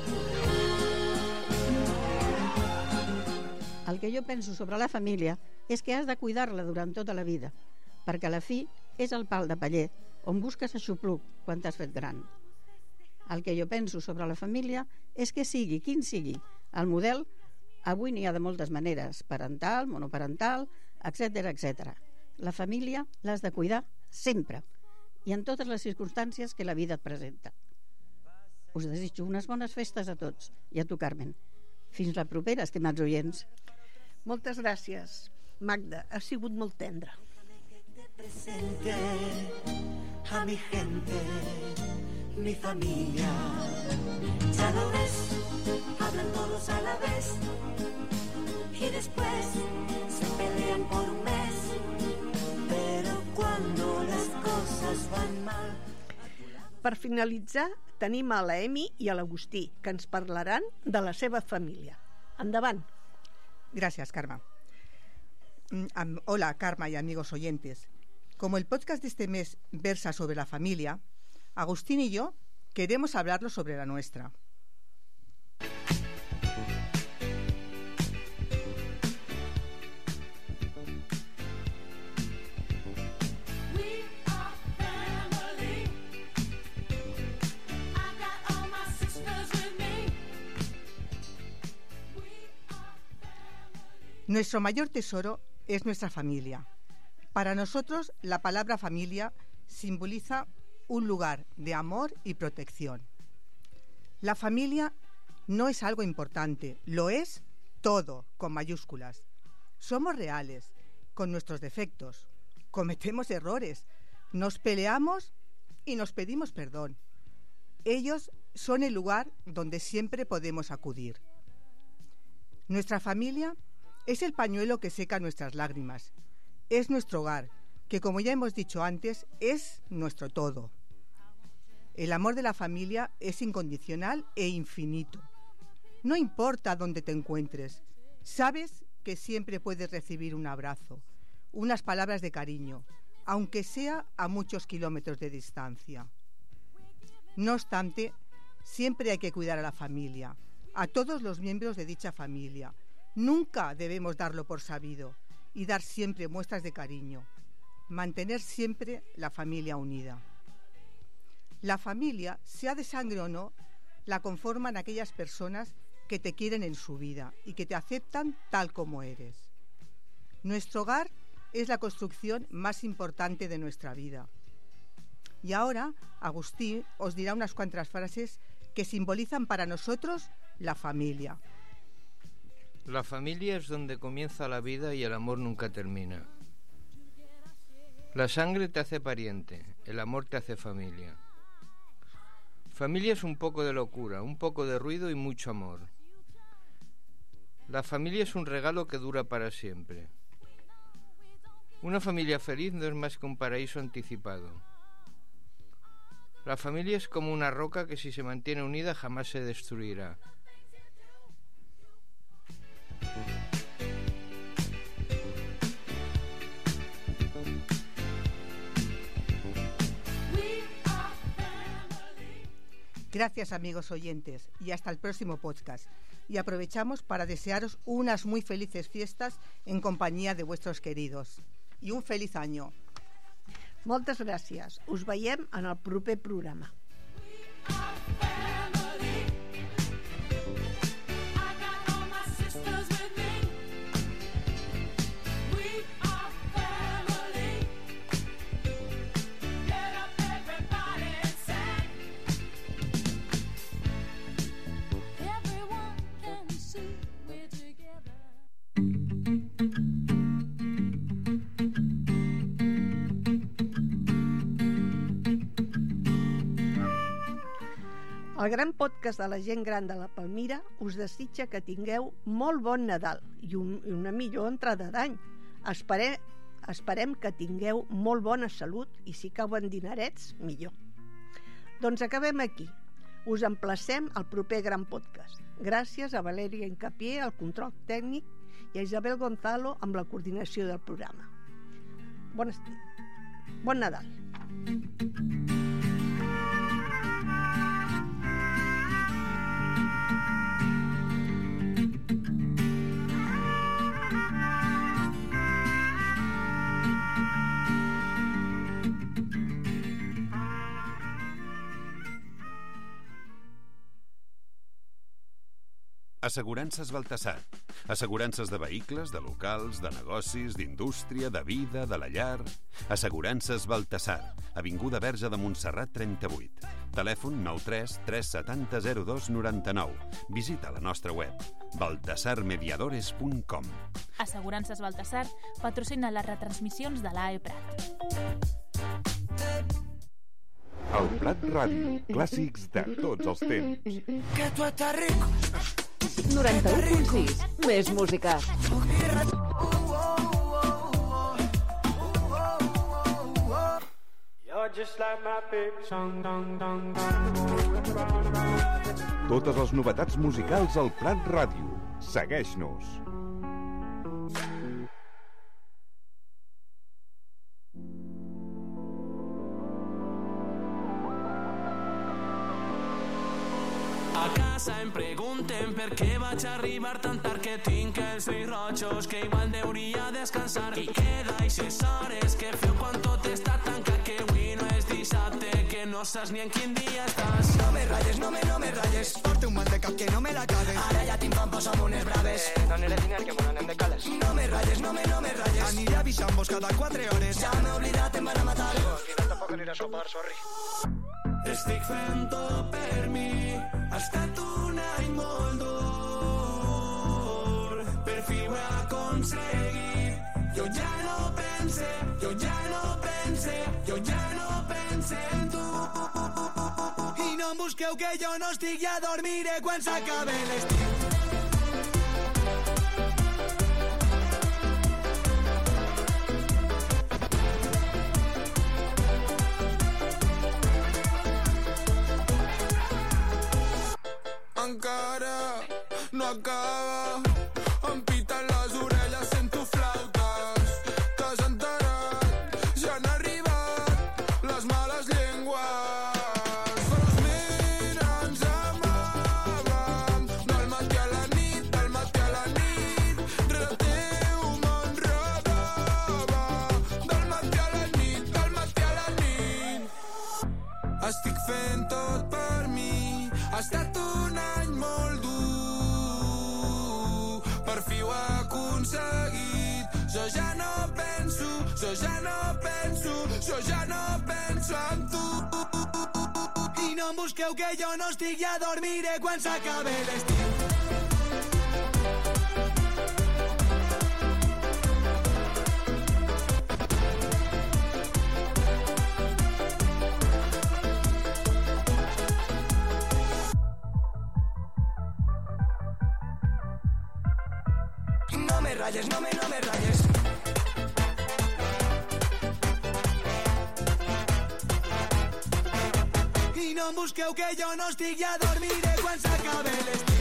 S18: El que jo penso sobre la família és que has de cuidar-la durant tota la vida, perquè a la fi és el pal de paller on busques aixopluc quan t'has fet gran. El que jo penso sobre la família és que sigui quin sigui el model, avui n'hi ha de moltes maneres, parental, monoparental, etc etc. La família l'has de cuidar sempre i en totes les circumstàncies que la vida et presenta. Us desitjo unes bones festes a tots i a tu, Carmen. Fins la propera, estimats oients.
S5: Moltes gràcies, Magda, has sigut molt tendra.
S19: Presente a mi gente, mi familia. Ya lo ves, hablan todos a la vez y después se pelean por un mes. Pero cuando las cosas van mal.
S5: Per finalitzar, tenim a la Emi i a l'Agustí, que ens parlaran de la seva família. Endavant.
S20: Gracias, Karma. Hola, Karma y amigos oyentes. Como el podcast de este mes versa sobre la familia, Agustín y yo queremos hablarlo sobre la nuestra. Nuestro mayor tesoro es nuestra familia. Para nosotros, la palabra familia simboliza un lugar de amor y protección. La familia no es algo importante, lo es todo, con mayúsculas. Somos reales, con nuestros defectos. Cometemos errores, nos peleamos y nos pedimos perdón. Ellos son el lugar donde siempre podemos acudir. Nuestra familia es el pañuelo que seca nuestras lágrimas. Es nuestro hogar, que como ya hemos dicho antes, es nuestro todo. El amor de la familia es incondicional e infinito. No importa dónde te encuentres, sabes que siempre puedes recibir un abrazo, unas palabras de cariño, aunque sea a muchos kilómetros de distancia. No obstante, siempre hay que cuidar a la familia, a todos los miembros de dicha familia. Nunca debemos darlo por sabido y dar siempre muestras de cariño. Mantener siempre la familia unida. La familia, sea de sangre o no, la conforman aquellas personas que te quieren en su vida y que te aceptan tal como eres. Nuestro hogar es la construcción más importante de nuestra vida. Y ahora, Agustín os dirá unas cuantas frases que simbolizan para nosotros la familia.
S21: La familia es donde comienza la vida y el amor nunca termina. La sangre te hace pariente, el amor te hace familia. Familia es un poco de locura, un poco de ruido y mucho amor. La familia es un regalo que dura para siempre. Una familia feliz no es más que un paraíso anticipado. La familia es como una roca que si se mantiene unida jamás se destruirá.
S20: Gracias, amigos oyentes, y hasta el próximo podcast. Y aprovechamos para desearos unas muy felices fiestas en compañía de vuestros queridos. I un feliç año.
S5: Moltes gràcies. Us veiem en el proper programa. El gran podcast de la gent gran de la Palmira us desitja que tingueu molt bon Nadal i una millor entrada d'any. Esperem que tingueu molt bona salut i si cauen dinerets, millor. Doncs acabem aquí. Us emplacem al proper gran podcast. Gràcies a Valèria Incapié, al control tècnic, i a Isabel Gonzalo amb la coordinació del programa. Bon Nadal.
S22: Assegurances Baltasar. Assegurances de vehicles, de locals, de negocis, d'indústria, de vida, de la llar. Assegurances Baltasar. Avinguda Verge de Montserrat 38. Telèfon 93 370 02 99. Visita la nostra web baltasarmediadores.com.
S23: Assegurances Baltasar patrocina les retransmissions de l'AE Prat.
S24: El Prat Ràdio. Clàssics de tots els temps.
S19: Que tu estàs rico.
S2: 91.6. Més música.
S24: Totes les novetats musicals al Prat Ràdio. Segueix-nos.
S25: A casa em pregunten per què vaig arribar tan tard, que tinc els ulls rojos, que igual hauria descansar. I què d'aixes hores que feu quan tot està tancat, que avui no és dissabte, que no saps ni en quin dia estàs.
S19: No me ratlles, no me ratlles, porto un mal de cap que no me la cabes. Ara ja tinc pampo, som unes braves. Dónale diner que me n'anem de cales. No me ratlles, no me ratlles, aniré avisant-vos cada 4 hores. Ja m'he oblidat, em van a matar. I tampoc aniré a sopar, sorry.
S25: Estic fent tot per mi, ha estat un any molt dur, per fi ho he aconseguit. Jo ja no pense en tu.
S19: I no em busqueu que jo no estic, ja dormiré quan s'acabe l'estiu.
S25: Encara no acaba, em piten les orelles. jo ja no penso en tu. I no em busqueu que jo no estic, ja dormiré quan s'acabe l'estiu. No me rayes, no me rayes. I no em busqueu que jo no estic, ja dormiré quan s'acabe l'estiu.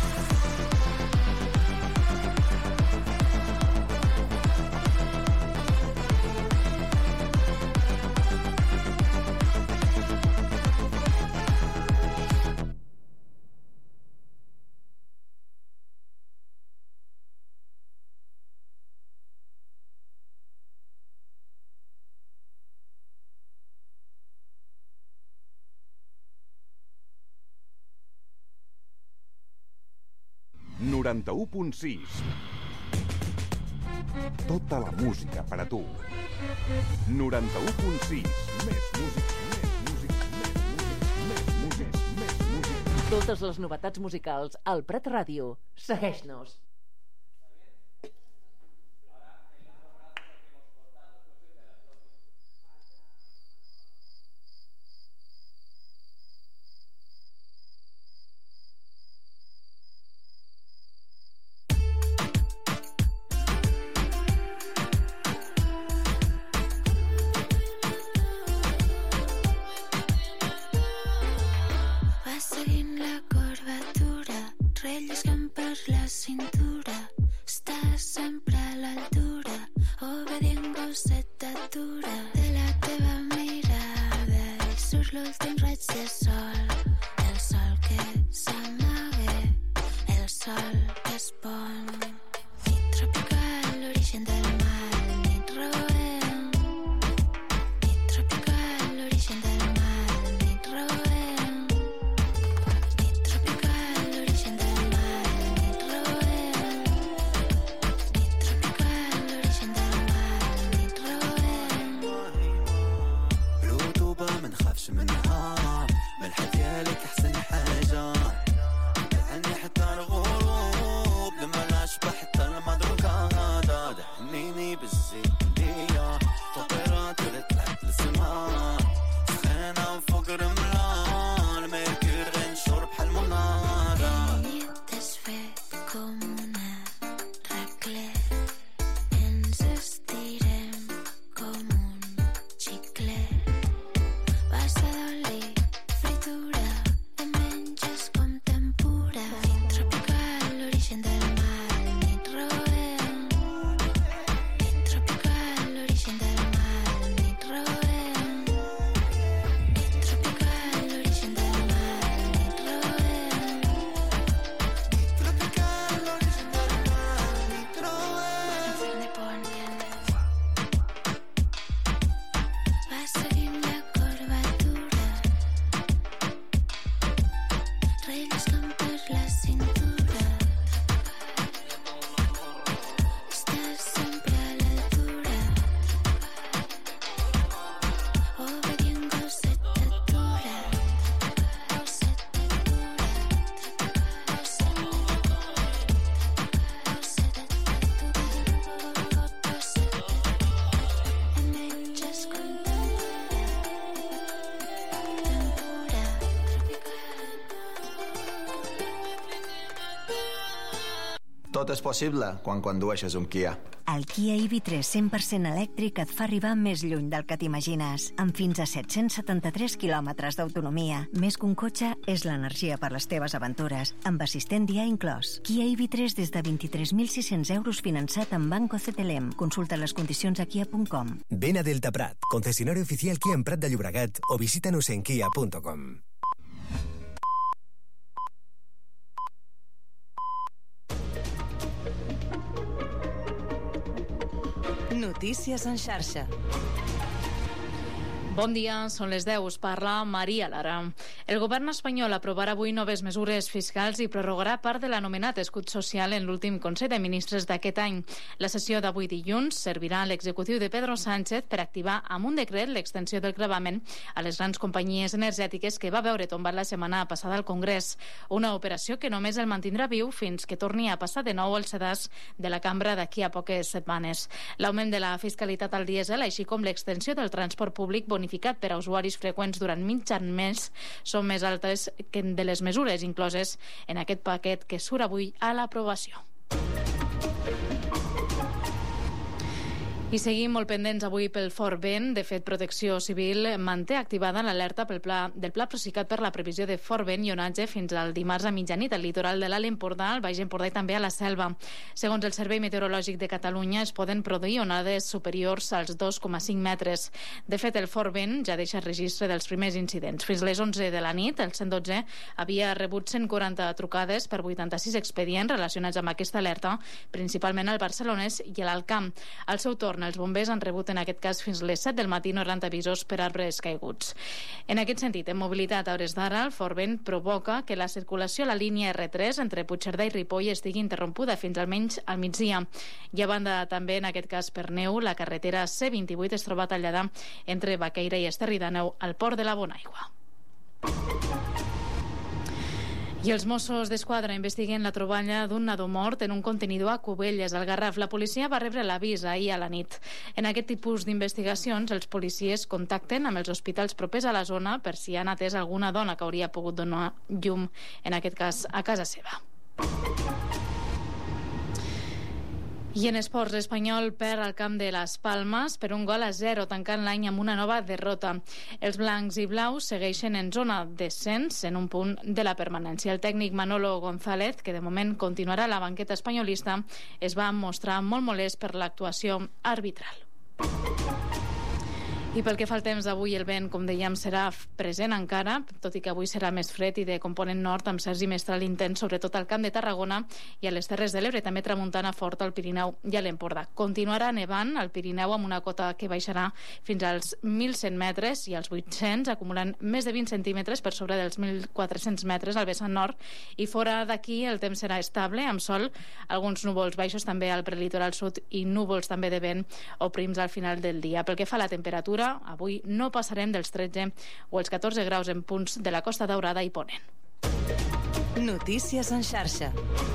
S24: Tota la música per a tu. 91.6. Més música.
S1: Totes les novetats musicals al Prat Ràdio. Segueix-nos.
S3: Tot és possible quan condueixes un Kia.
S4: El Kia EV3 100% elèctric et fa arribar més lluny del que t'imagines, amb fins a 773 quilòmetres d'autonomia. Més que un cotxe, és l'energia per les teves aventures, amb assistent dia inclòs. Kia EV3 des de 23.600 euros finançat amb Banco CTLM. Consulta les condicions a kia.com.
S6: Ven a Delta Prat, concesionario oficial Kia en Prat de Llobregat, o visítanos en kia.com.
S2: Notícies en xarxa.
S8: Bon dia, són les 10, us parla Maria Lara.
S7: El govern espanyol aprovarà avui noves mesures fiscals i prorrogarà part de l'anomenat escut social en l'últim Consell de Ministres d'aquest any. La sessió d'avui dilluns servirà a l'executiu de Pedro Sánchez per activar amb un decret l'extensió del gravament a les grans companyies energètiques que va veure tombat la setmana passada al Congrés. Una operació que només el mantindrà viu fins que torni a passar de nou al sedàs de la cambra d'aquí a poques setmanes. L'augment de la fiscalitat al dièsel, així com l'extensió del transport públic bonificat per a usuaris freqüents durant mig mes, són més altes que de les mesures incloses en aquest paquet que surt avui a l'aprovació. I seguim molt pendents avui pel fort vent. De fet, Protecció Civil manté activada l'alerta del Pla Procicat per la previsió de fort vent i onatge fins al dimarts a mitjanit al litoral de l'Alt Empordà, al Baix Empordà i també a la Selva. Segons el Servei Meteorològic de Catalunya, es poden produir onades superiors als 2,5 metres. De fet, el fort vent ja deixa registre dels primers incidents. Fins les 11 de la nit, el 112 havia rebut 140 trucades per 86 expedients relacionats amb aquesta alerta, principalment al Barcelonès i a l'Alt Camp. Al seu torn, els bombers han rebut en aquest cas fins les 7 del matí 90 avisos per arbres caiguts. En aquest sentit, en mobilitat a hores d'ara, el fort vent provoca que la circulació a la línia R3 entre Puigcerdà i Ripoll estigui interrompuda fins almenys al migdia. I a banda, també en aquest cas per neu, la carretera C28 es troba tallada entre Baqueira i Esterri d'Àneu al port de la Bonaigua. I els Mossos d'Esquadra investiguen la troballa d'un nadó mort en un contenidor a Cubelles, al Garraf. La policia va rebre l'avís ahir a la nit. En aquest tipus d'investigacions, els policies contacten amb els hospitals propers a la zona per si han atès alguna dona que hauria pogut donar llum, en aquest cas a casa seva. I en esports, l'Espanyol perd al camp de Las Palmas per 1-0, tancant l'any amb una nova derrota. Els blancs i blaus segueixen en zona descens en un punt de la permanència. El tècnic Manolo González, que de moment continuarà a la banqueta espanyolista, es va mostrar molt molest per l'actuació arbitral. I pel que fa al temps d'avui, el vent, com dèiem, serà present encara, tot i que avui serà més fred i de component nord, amb certs i mestral intens, sobretot al Camp de Tarragona i a les Terres de l'Ebre, també tramuntana forta al Pirineu i a l'Empordà. Continuarà nevant al Pirineu amb una cota que baixarà fins als 1.100 metres i als 800, acumulant més de 20 centímetres per sobre dels 1.400 metres al vessant nord. I fora d'aquí el temps serà estable, amb sol, alguns núvols baixos també al prelitoral sud i núvols també de vent o prims al final del dia. Pel que fa a la temperatura, avui no passarem dels 13 o els 14 graus en punts de la Costa Daurada i Ponent.
S2: Notícies en xarxa.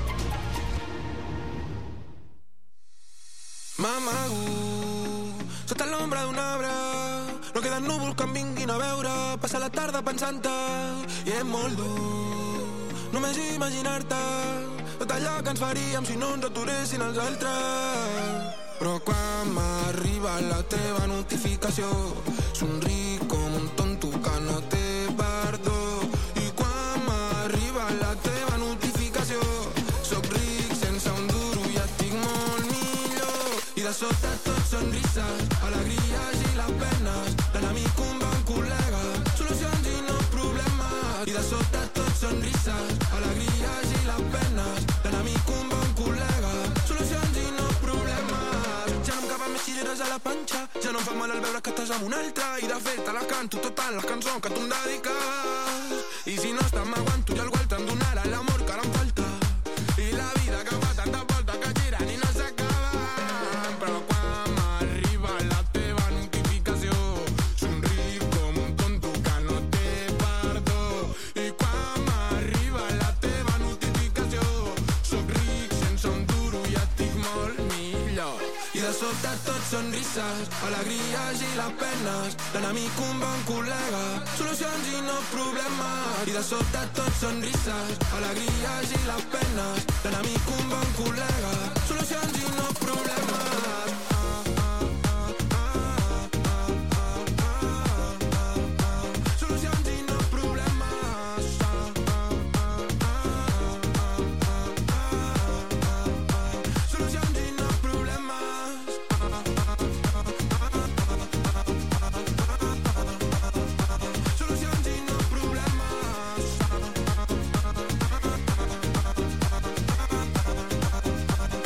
S8: M'amago sota l'ombra d'un arbre, no queden núvols que em vinguin a veure, passar la tarda pensant-te i és molt dur només imaginar-te tot allò que ens faríem si no ens aturessin els altres. Però quan m'arriba la teva notificació, somric com un tonto que no té perdó. I quan m'arriba la teva notificació, soc ric sense un duro i estic molt millor. I de sota tot sonrises, alegries i les penes, l'enemic un bon col·lega, solucions i no problemes. I de sota tot sonrises, alegries i les penes, l'enemic un bon col·lega, solucions i no problemes. A la panxa, ja no em fa mal al veure que estàs amb un altre. I de fet te les canto totes les cançons que tu em dediques. I si no estàs m'aguanto i algú altre em donarà l'amor que ara em falta. I la vida que fa tanta volta que giren i no s'acaben. Però quan m'arriba la teva notificació, somric com un tonto que no té perdó. I quan m'arriba la teva notificació, soc ric sense un duro i estic molt millor. I de sobte tot sonrises, alegries i les penes, l'enemic un bon col·lega, solucions i no problemes. I de sobte tot sonrises, alegries i les penes, l'enemic un bon col·lega, solucions i no problemes. Solucions i no problemes. Solucions i no problemes. Solucions i no problemes.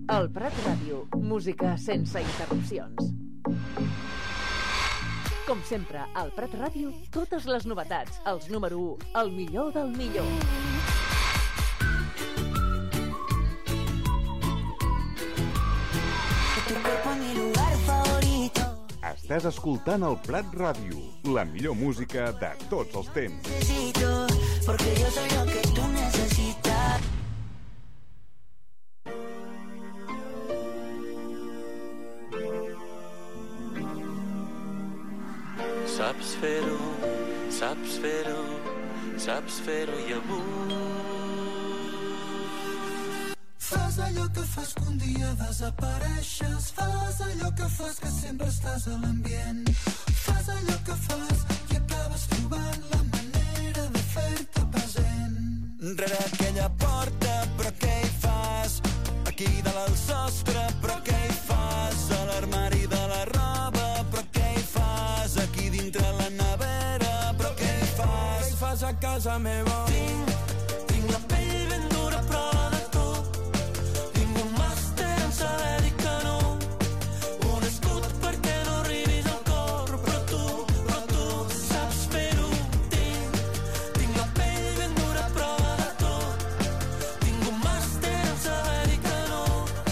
S1: El Prat Ràdio, música sense interrupcions. Com sempre, al Prat Ràdio, totes les novetats, els número 1, el millor del millor.
S24: Estàs escoltant el Prat Ràdio, la millor música de tots els temps.
S19: Porque yo soy lo que tú necesitas.
S9: Saps fer-ho, saps fer-ho, saps fer-ho i avui.
S8: Fas allò que fas que un dia desapareixes, fas allò que fas que sempre estàs a l'ambient, fas allò que fas i acabes trobant la manera de fer-te present.
S10: Rere aquella porta, però què hi fas? Aquí dalt al sostre, però què hi fas? A l'armari de la roba, però què hi fas? Aquí dintre la nevera, però què hi fas?
S8: Què hi fas a casa meva?
S10: Tinc la pell ben dura, prova de tot. Tinc un màster en saber dir que no, un escut perquè no arribis al cor, però tu saps fer-ho. Tinc la pell ben dura, prova de tot. Tinc un màster en saber dir que no,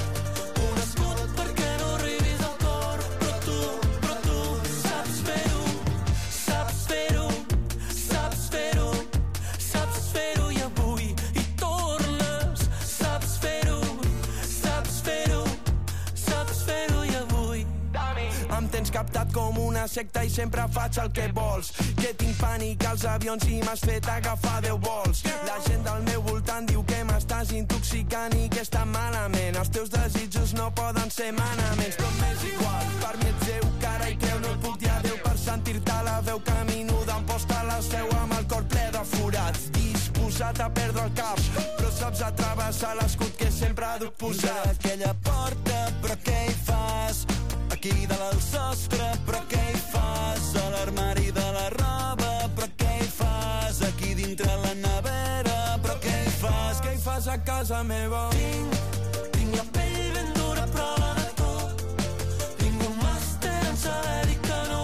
S10: un escut perquè no arribis al cor, però tu saps fer-ho, saps fer-ho, saps fer-ho, saps fer-ho i avui hi tornes. Saps fer-ho, saps fer-ho, saps fer-ho i avui. Em tens captat com una secta i sempre faig el que vols. Que tinc pànic als avions i m'has fet agafar 10 vols. La gent del meu voltant diu que m'estàs intoxicant i que està malament. Els teus desitjos no poden ser manaments, però m'és igual. Per mi ets Déu, cara i creu, no et puc dir adéu per sentir-te la veu caminuda. Em posta la seu amb el cor ple de forats, disposat a perdre el cap, però saps atravessar l'escut que sempre duc posat. Aquella porta, però què hi fas? Aquí dalt al sostre, però què hi fas? A l'armari de la roba, però què hi fas? Aquí dintre la nevera, però què hi fas?
S8: Què hi fas a casa meva?
S10: Tinc la pell ben dura, prova de tot. Tinc un màster en saber dir que no,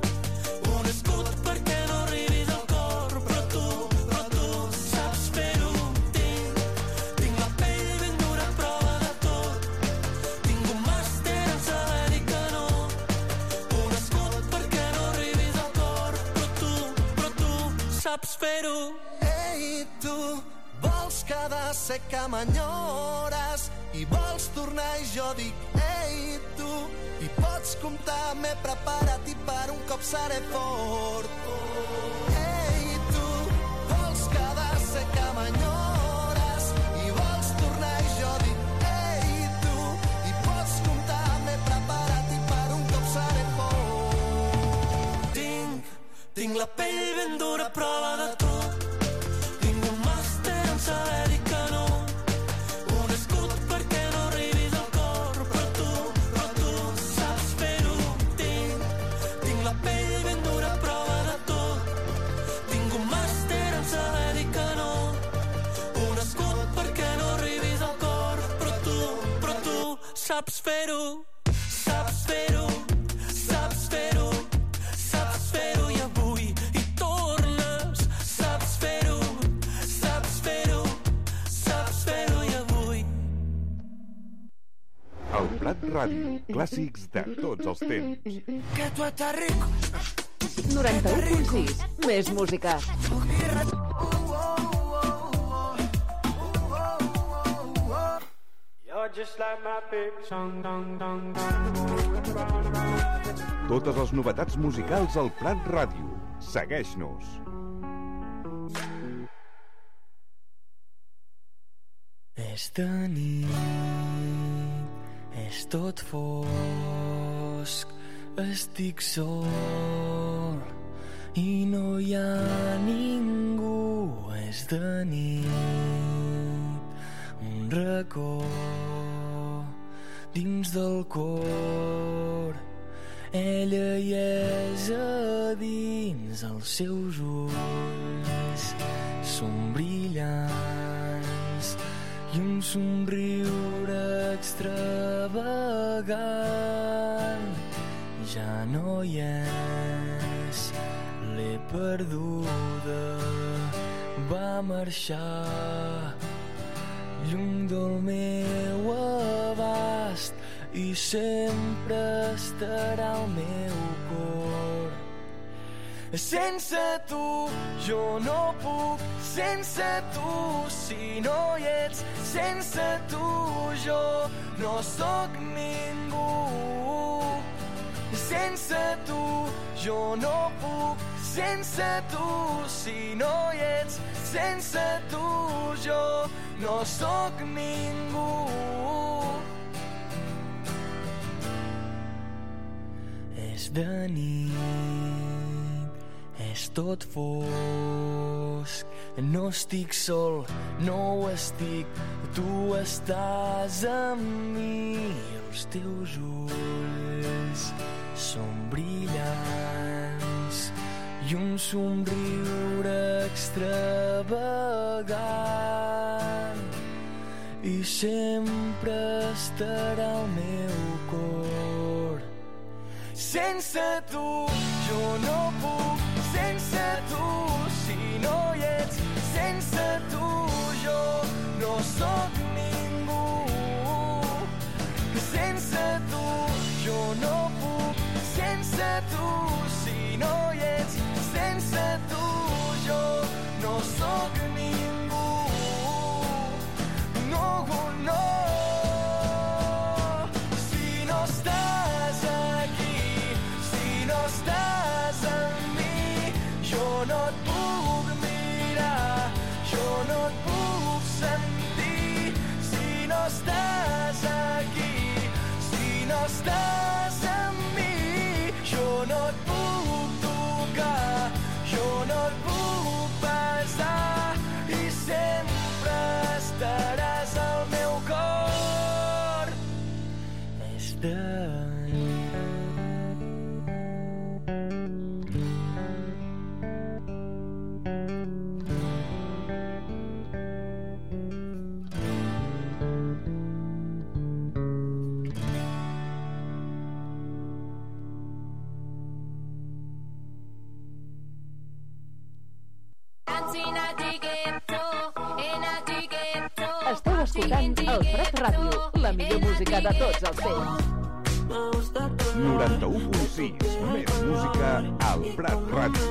S10: un escut perquè no arribis al cor, però tu saps fer-ho. Tinc la pell ben dura, prova de tot. Tinc un màster en saber dir que no, un escut perquè no arribis al cor, però tu saps fer-ho. Ei, tu vols quedar ser que m'enyores i vols tornar i jo dic ei, tu i pots comptar, m'he preparat i per un cop seré fort. Ei, tu vols quedar ser que m'enyores i vols tornar i jo dic ei, tu i pots comptar, m'he preparat i per un cop seré fort. Tinc la pell ben dura, prova de tot. Tinc un màster en saber dir que no, un escut perquè no arribis al cor, però tu saps fer-ho. Tinc la pell ben dura, prova de tot. Tinc un màster en saber dir que no, un escut perquè no arribis al cor, però tu saps fer-ho, saps fer-ho, saps fer-ho, saps fer-ho i avui hi tornes. Saps fer-ho, saps fer-ho, saps fer-ho i avui.
S24: El Prat Ràdio, clàssics de tots els temps.
S10: Que tu estàs rico.
S1: 91.6, més música.
S25: You're just like my big song, dong, dong, dong.
S24: Totes les novetats musicals al Prat Ràdio. Segueix-nos.
S10: És de nit, és tot fosc, estic sol i no hi ha ningú. És de nit, un racó dins del cor, ella hi és a dins, els seus ulls són brillants i un somriure estrany
S11: extravagant ja no hi és, l'he perduda, va marxar lluny del meu abast i sempre estarà al meu cor. Sense tu jo no puc, sense tu si no hi ets, sense tu jo no sóc ningú. Sense tu jo no puc, sense tu si no hi ets, sense tu jo no sóc ningú. És de nit, és tot fosc, no estic sol, no ho estic, tu estàs amb mi. Els teus ulls són brillants i un somriure extravagant i sempre estarà al meu cor. Sense tu jo no puc, sense tu si no hi ets, sense tu jo no sóc ningú. Sense tu jo no puc, sense tu si no hi ets, sense tu jo no sóc ningú. No, no. Si no estàs aquí, si no estàs amb mi, jo no et puc mirar, jo no et puc sentir. Si no estàs aquí, si no estàs amb mi, jo no et puc tocar, jo no et puc besar i sempre estaràs al meu cor. És de
S1: Esteu escoltant el Prat Ràdio, la millor música de tots els temps.
S24: 91.6, més música al Prat Ràdio.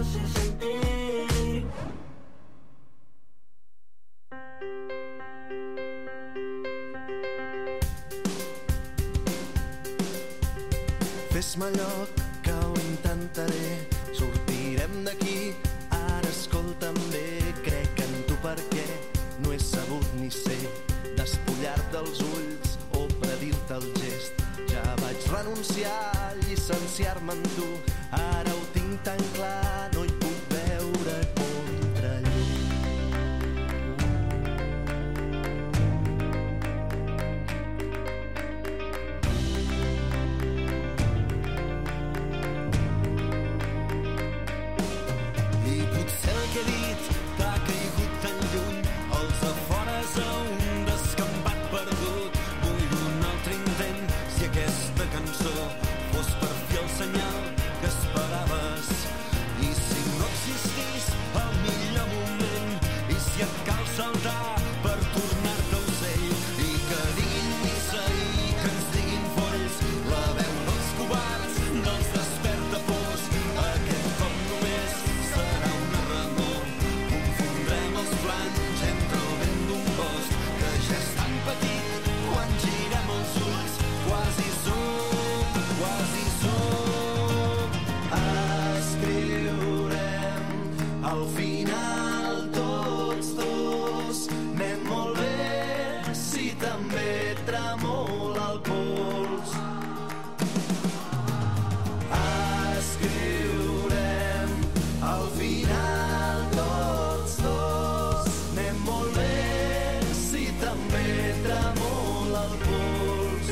S12: Fes-me lloc, que ho intentaré, sortirem d'aquí. Ara escolta'm bé, crec en tu perquè no he sabut ni sé despullar-te els ulls o predir-te el gest. Ja vaig renunciar a llicenciar-me en tu, ara ho tinc tan clar, no hi puc veure contrallum. I potser el que he dit t'ha caigut tan lluny, els afores a un descampat perdut. Vull un altre intent, si aquesta cançó fos per fi el senyal que esperaves. I si no existís el millor moment, i si et cal saltar per tornar-te ocell, i que diguin missa i que ens diguin folls, la veu dels covards, dels despertapors. Aquest cop només serà una remor, confondrem els flanys entre el vent d'un bosc que ja és tan petit quan girem els ulls. Quasi som, quasi som. Escriurem al final tots dos. Anem molt bé si també tremola el pols. Escriurem al final tots dos. Anem molt bé si també tremola el pols.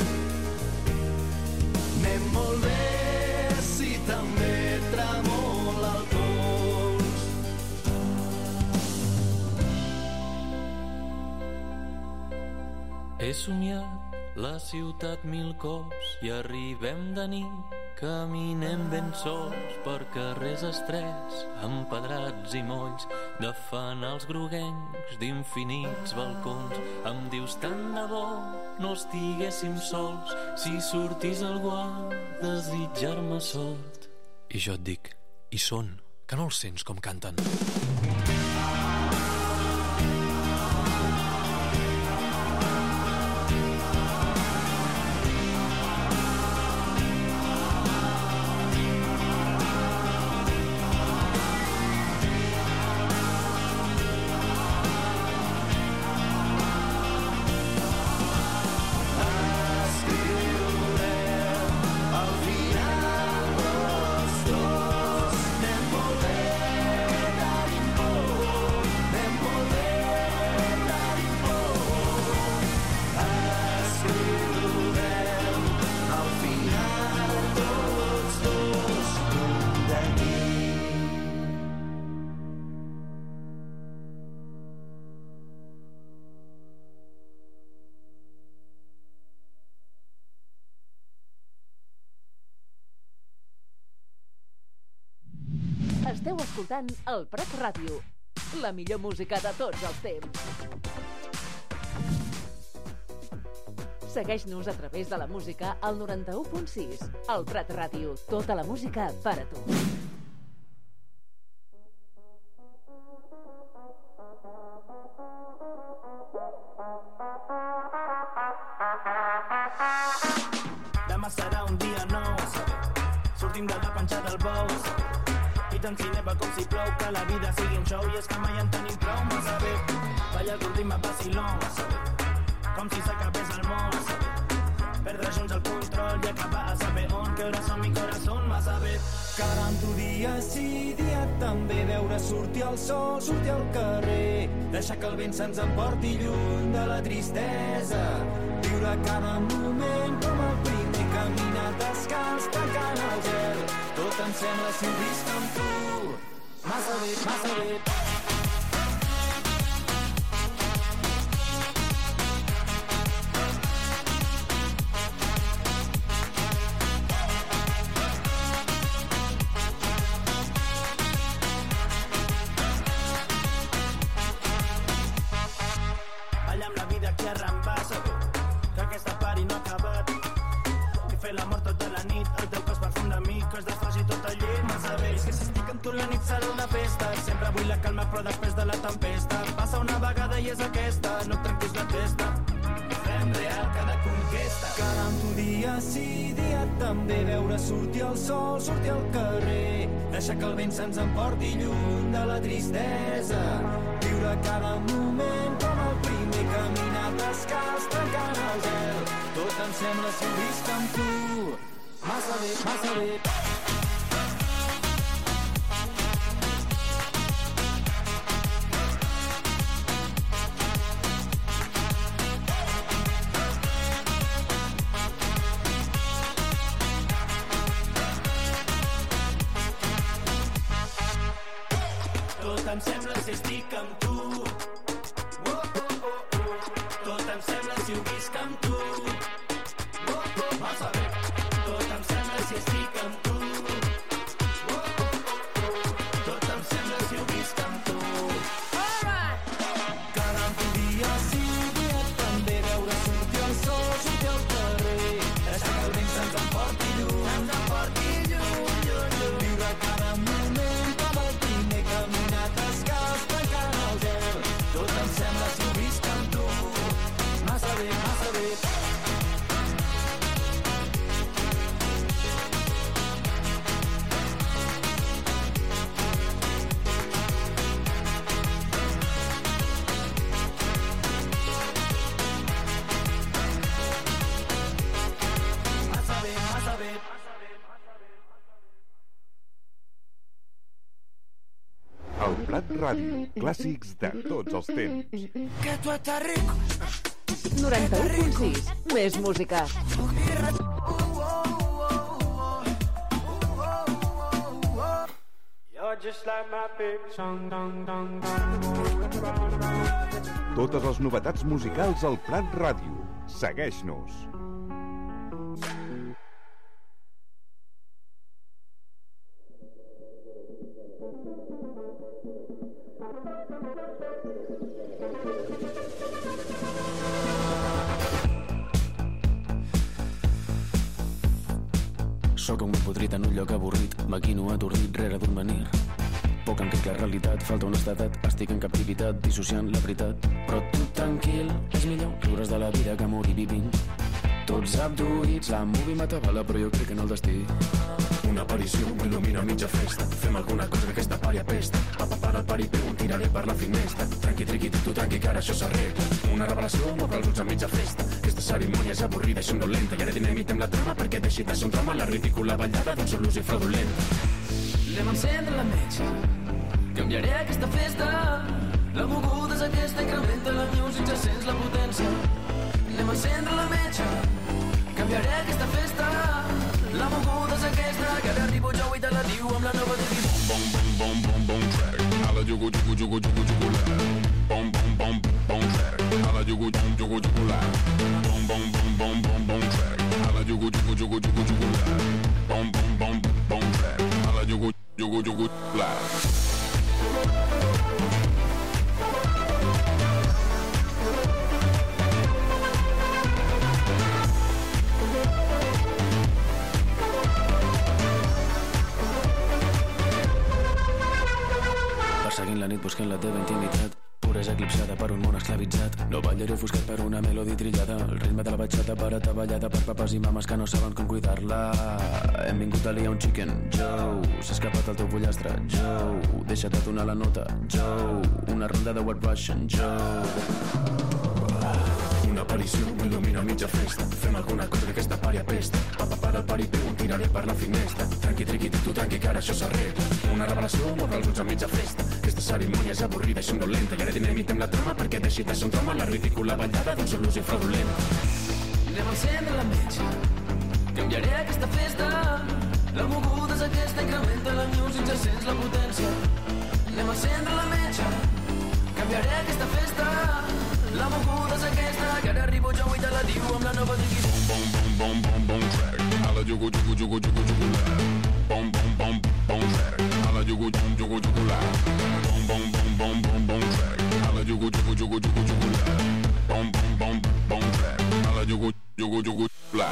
S12: Anem molt bé si també tremola el pols.
S11: He somiat
S9: la ciutat 1000 cops i arribem de nit. Caminem ben sols per carrers estrets, empedrats i molls de fanals groguencs d'infinits balcons. Em dius tant de bo no estiguéssim sols, si sortís algú a desitjar-me sort.
S13: I jo et dic, hi són, que no els sents com canten.
S1: Esteu escoltant el Prat Ràdio, la millor música de tots els temps. Segueix-nos a través de la música al 91.6. El Prat Ràdio, tota la música per a tu.
S25: Demà serà un dia nou, sortim de la panxa del bou, i tant si neva com si plou, que la vida sigui un show, i és que mai en tenim prou, massa bé. Balla el ritme vacilón, com si s'acabés el món, perdre junts el control i acabar a saber on, que hora som mi corazón, massa bé.
S11: Caranto dia sí, dia també, veure sortir el sol, sortir al carrer, deixar que el vent se'ns emporti lluny de la tristesa, viure cada moment com el primer, caminar descalç, tancant el gel, tot em sembla si ho visc amb tu, massa bé, massa bé.
S25: La nit serà una festa, sempre vull la calma però després de la tempesta passa una vegada i és aquesta, no et trenquis la testa, fem real cada conquesta.
S11: Caranto dia sí, dia també, veure sortir el sol, sortir al carrer, deixar que el vent se'ns emporti lluny de la tristesa, viure cada moment com el primer, caminar descalç, tancant el gel, tot em sembla si ho visc amb tu, massa bé, massa bé.
S25: Tot em sembla si estic amb tu, tot em sembla si ho visc amb tu, massa bé. Tot em sembla si estic amb tu, tot em sembla si ho visc amb tu.
S11: Caranto dia sí, dia també, veure sortir el sol, sortir al carrer, deixar que el vent se'ns emporti lluny, viure cada moment com el primer, caminar descalç, tancant el gel, tot em sembla si ho visc amb tu, massa bé, massa bé.
S25: Massa bé, massa bé.
S24: El Prat Ràdio, clàssics de tots els temps.
S11: Que tu estàs rico.
S1: 91.6, més música.
S25: Yo
S14: just like my baby song.
S24: Totes les novetats musicals al Prat Ràdio. Segueix-nos.
S25: Soc un podrit en un lloc avorrit, maquino atordit rere d'un menir. Poc em crec la realitat, falta honestedat, estic en captivitat, dissociant la veritat. Però tu tranquil, és millor riure's de la vida que morir vivint. Tots abduïts, la movie m'atabala, però jo crec en el destí. Una aparició m'il·lumina a mitja festa. Fem alguna cosa que aquesta pària pesta. Papa para el paripé, un tiraré per la finestra. Tranqui, triqui, tu tranqui, que ara això s'arregla. Una revelació m'obre els ulls a mitja festa. Aquesta cerimònia és avorrida i somnolenta. I ara dinamitem la trama perquè deixi de ser un drama la ridícula ballada d'un sol ús i fraudulenta.
S10: Anem a encendre la metxa, canviaré aquesta festa. La moguda és aquesta, incrementa la music, ja sents la potència. Anem a encendre la metxa, canviaré aquesta festa. La moguda és aquesta, que ara arribo jo i te la diu amb la nova de dir.
S15: Bom, bom, bom, bom, bom, track. Ala jugu, jugu, jugu, jugu, jugu, la. Bom, bom, bom, bom, track. Ala jugu, jugu, jugu, jugu, la. Bom, bom, bom, bom, bom, bom, track. Ala jugu, jugu, jugu, jugu, jugu, la. Bom, bom, bom, bom, track. Ala jugu, jugu, jugu, la.
S25: Perseguint la nit, buscant la teva intimitat. Puresa eclipsada per un món esclavitzat. No ballaré ofuscat per una melodi trillada. El ritme de la batxata per ataballada per papes i mames que no saben com cuidar-la. Hem vingut a liar un chicken, Joe. S'ha escapat el teu pollastre, Joe. Deixa't atonar la nota, Joe. Una ronda de White Russian, Joe. Una aparició m'il·lumina a mitja festa. Fem alguna cosa que aquesta pària pesta. Papa para el paripé, un tiraré per la finestra. Tranqui, triqui, tu tranqui, que ara això s'arregla. Una revelació m'obre els ulls a mitja festa. Aquesta cerimònia és avorrida i somnolenta. I ara dinamitem la trama perquè deixi de ser un drama la ridícula ballada d'un sol ús i fraudulenta.
S10: Anem a encendre la metxa, canviaré aquesta festa. La moguda és aquesta, incrementa la music, ja sents la potència. Anem a encendre la metxa, canviaré aquesta festa. La moguda és aquesta, que ara arribo jo i te la diu amb la nova de dir.
S15: Bom, bom, bom, bom, bom, track. Ala jugu, jugu, jugu, jugu, jugu, la. Bom, bom, bom, bom, track. Ala jugu, jugu, jugu, jugu, la. Bom, bom, bom, bom, bom, bom, track. Ala jugu, jugu, jugu, jugu, jugu, la. Bom, bom, bom, bom, track. Ala jugu, jugu, jugu, la.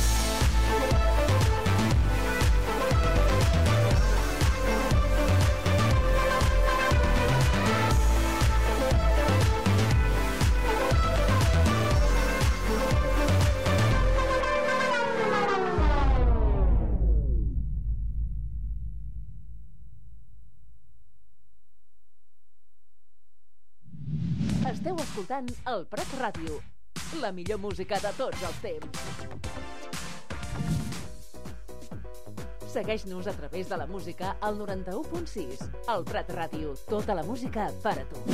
S1: Esteu escoltant el Prat Ràdio, la millor música de tots els temps. Segueix-nos a través de la música al 91.6. El Prat Ràdio, tota la música per a tu.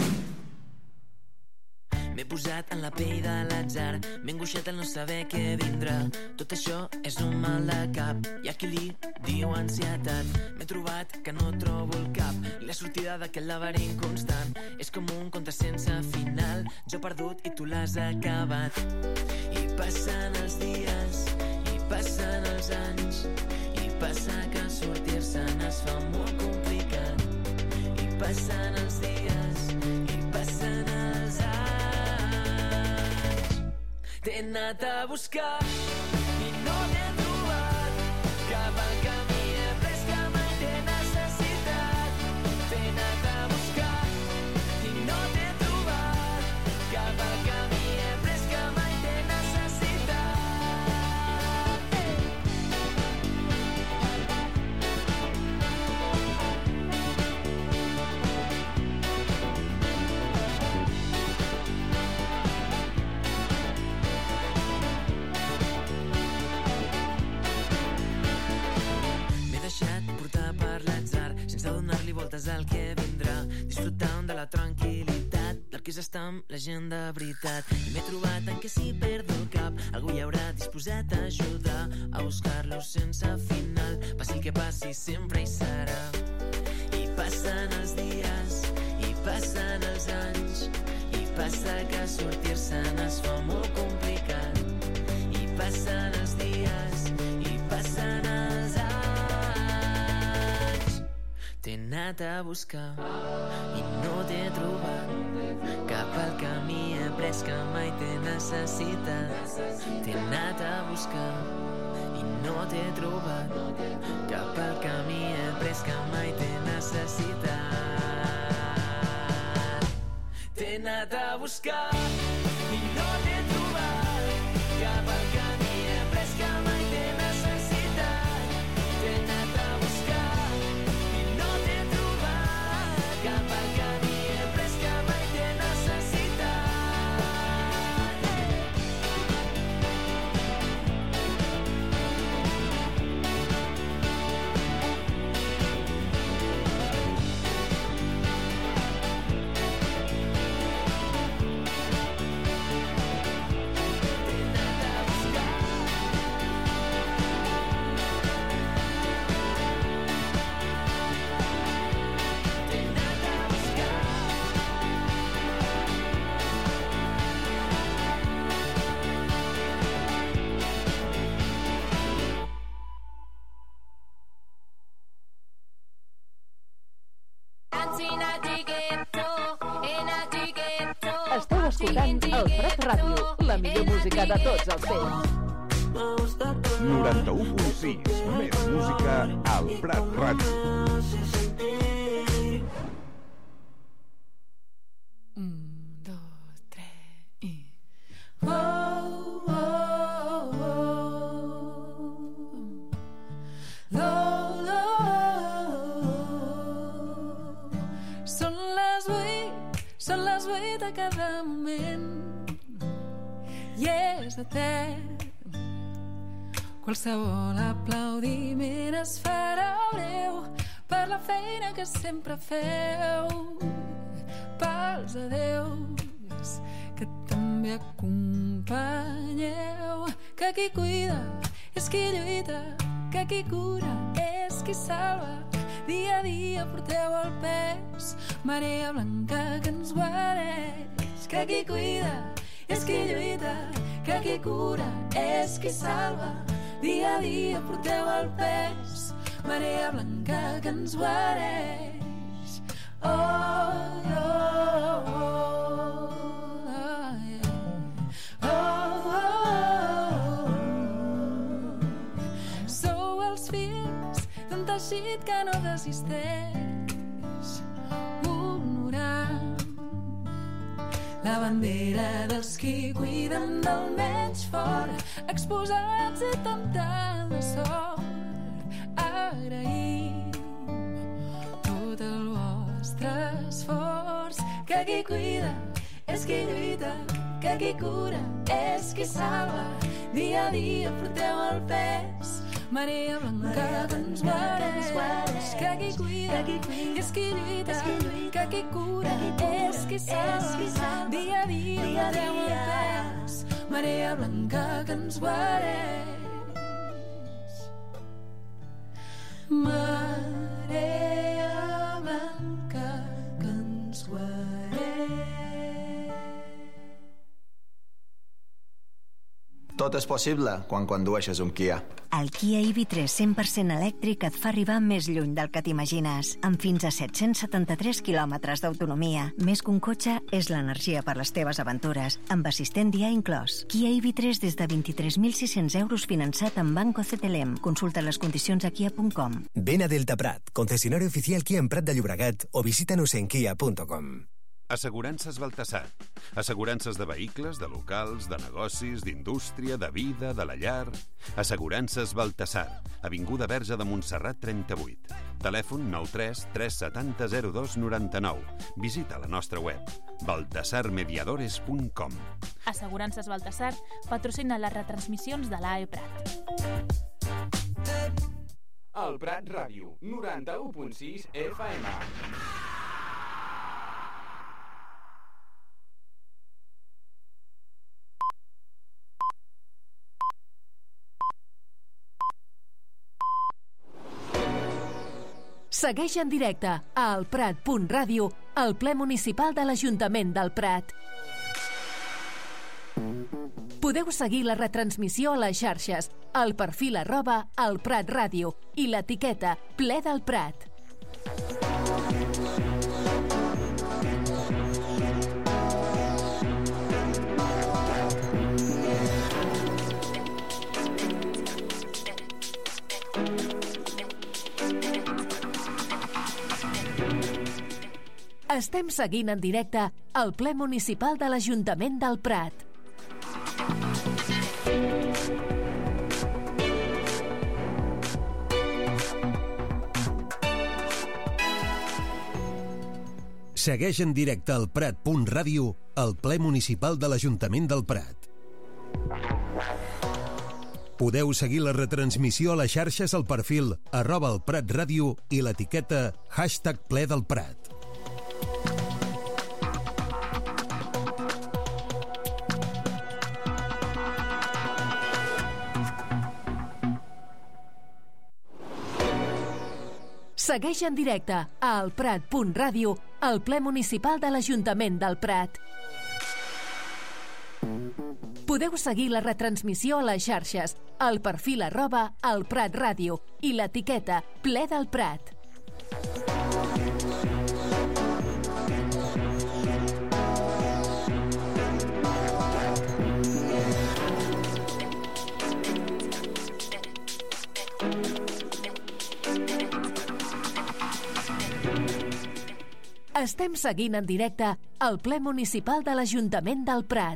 S10: M'he posat en la pell de l'atzar, m'he angoixat al no saber què vindrà. Tot això és un mal de cap, hi ha qui li diu ansietat. M'he trobat que no trobo el cap, i la sortida d'aquest laberint constant és com un conte sense final. Jo perdut i tu l'has acabat. I passen els dies, i passen els anys, i passa que sortir-se'n es fa molt complicat. I passen els dies, i passen els anys. T'he anat a buscar i no t'he trobat. Cap al camí he pres que mai t'he necessitat. T'he anat a buscar i no t'he trobat. Cap al camí he pres que mai t'he necessitat. Voltes al que vindrà, disfrutant de la tranquil·litat, del que és estar amb la gent de veritat. I m'he trobat en què si perdo el cap, algú hi haurà disposat a ajudar a buscar-lo sense final. Passi el que passi, sempre hi serà. I
S16: passen els dies i passen els anys i passa que sortir-se'n es fa molt complicat i passen els dies i passen els anys. T'he anat a buscar i no t'he trobat, cap al camí he pres que mai t'he necessitat. T'he anat a buscar i no t'he trobat, cap al camí he pres que mai t'he necessitat. T'he anat a buscar i no t'he trobat, cap al camí he pres que mai t'he necessitat. T'he anat a buscar i no t'he trobat, cap al camí he pres que mai t'he necessitat.
S1: Esteu escoltant el Prat Ràdio, la millor música de tots els temps.
S24: 91.6, més música al Prat Ràdio.
S17: Són les 8 a cada moment i és etern. Qualsevol aplaudiment es farà breu per la feina que sempre feu, pels adeus que també acompanyeu, que qui cuida és qui lluita, que qui cura és qui salva. Dia a dia porteu el pes, marea blanca que ens guareix, que qui cuida és qui lluita, que qui cura és qui salva. Dia a dia porteu el pes, marea blanca que ens guareix. Oh, oh, oh, oh, yeah. Oh, oh, oh. Sou els fills d'un teixit que no desisteix, honorant la bandera dels qui cuiden del menys fort, exposats i temptant la sort. Agraïm tot el vostre esforç, que qui cuida és qui lluita, que qui cura és qui salva. Dia a dia porteu el pes, marea blanca que ens guareix, que qui cuida és qui lluita, que qui cura és qui salva. Dia a dia porteu el pes, marea blanca que ens guareix. Marea blanca que ens guareix.
S3: Tot és possible quan condueixes un Kia.
S4: El Kia EV3 100% elèctric et fa arribar més lluny del que t'imagines, amb fins a 773 quilòmetres d'autonomia. Més que un cotxe, és l'energia per les teves aventures, amb assistent d'IA inclòs. Kia EV3 des de 23.600 euros finançat amb Banco CTLM. Consulta les condicions a kia.com.
S6: Ven a Delta Prat, concesionario oficial Kia en Prat de Llobregat, o visítanos en kia.com.
S22: Assegurances Baltasar. Assegurances de vehicles, de locals, de negocis, d'indústria, de vida, de la llar. Assegurances Baltasar. Avinguda Verge de Montserrat 38. Telèfon 93 370 02 99. Visita la nostra web baltasarmediadores.com.
S23: Assegurances Baltasar patrocina les retransmissions de l'AE Prat.
S18: El Prat Ràdio, 91.6 FM.
S1: Segueix en directe a elprat.ràdio el ple municipal de l'Ajuntament del Prat. Podeu seguir la retransmissió a les xarxes, al perfil @elpratràdio i l'etiqueta Ple del Prat. Estem seguint en directe el ple municipal de l'Ajuntament del Prat.
S2: Segueix en directe al Prat.ràdio el ple municipal de l'Ajuntament del Prat. Podeu seguir la retransmissió a les xarxes al perfil @elpratràdio i l'etiqueta #pledelprat. Segueix en directe a elprat.ràdio el ple municipal de l'Ajuntament del Prat. Podeu seguir la retransmissió a les xarxes, al perfil @elpratràdio i l'etiqueta Ple del Prat. Estem seguint en directe el ple municipal de l'Ajuntament del Prat.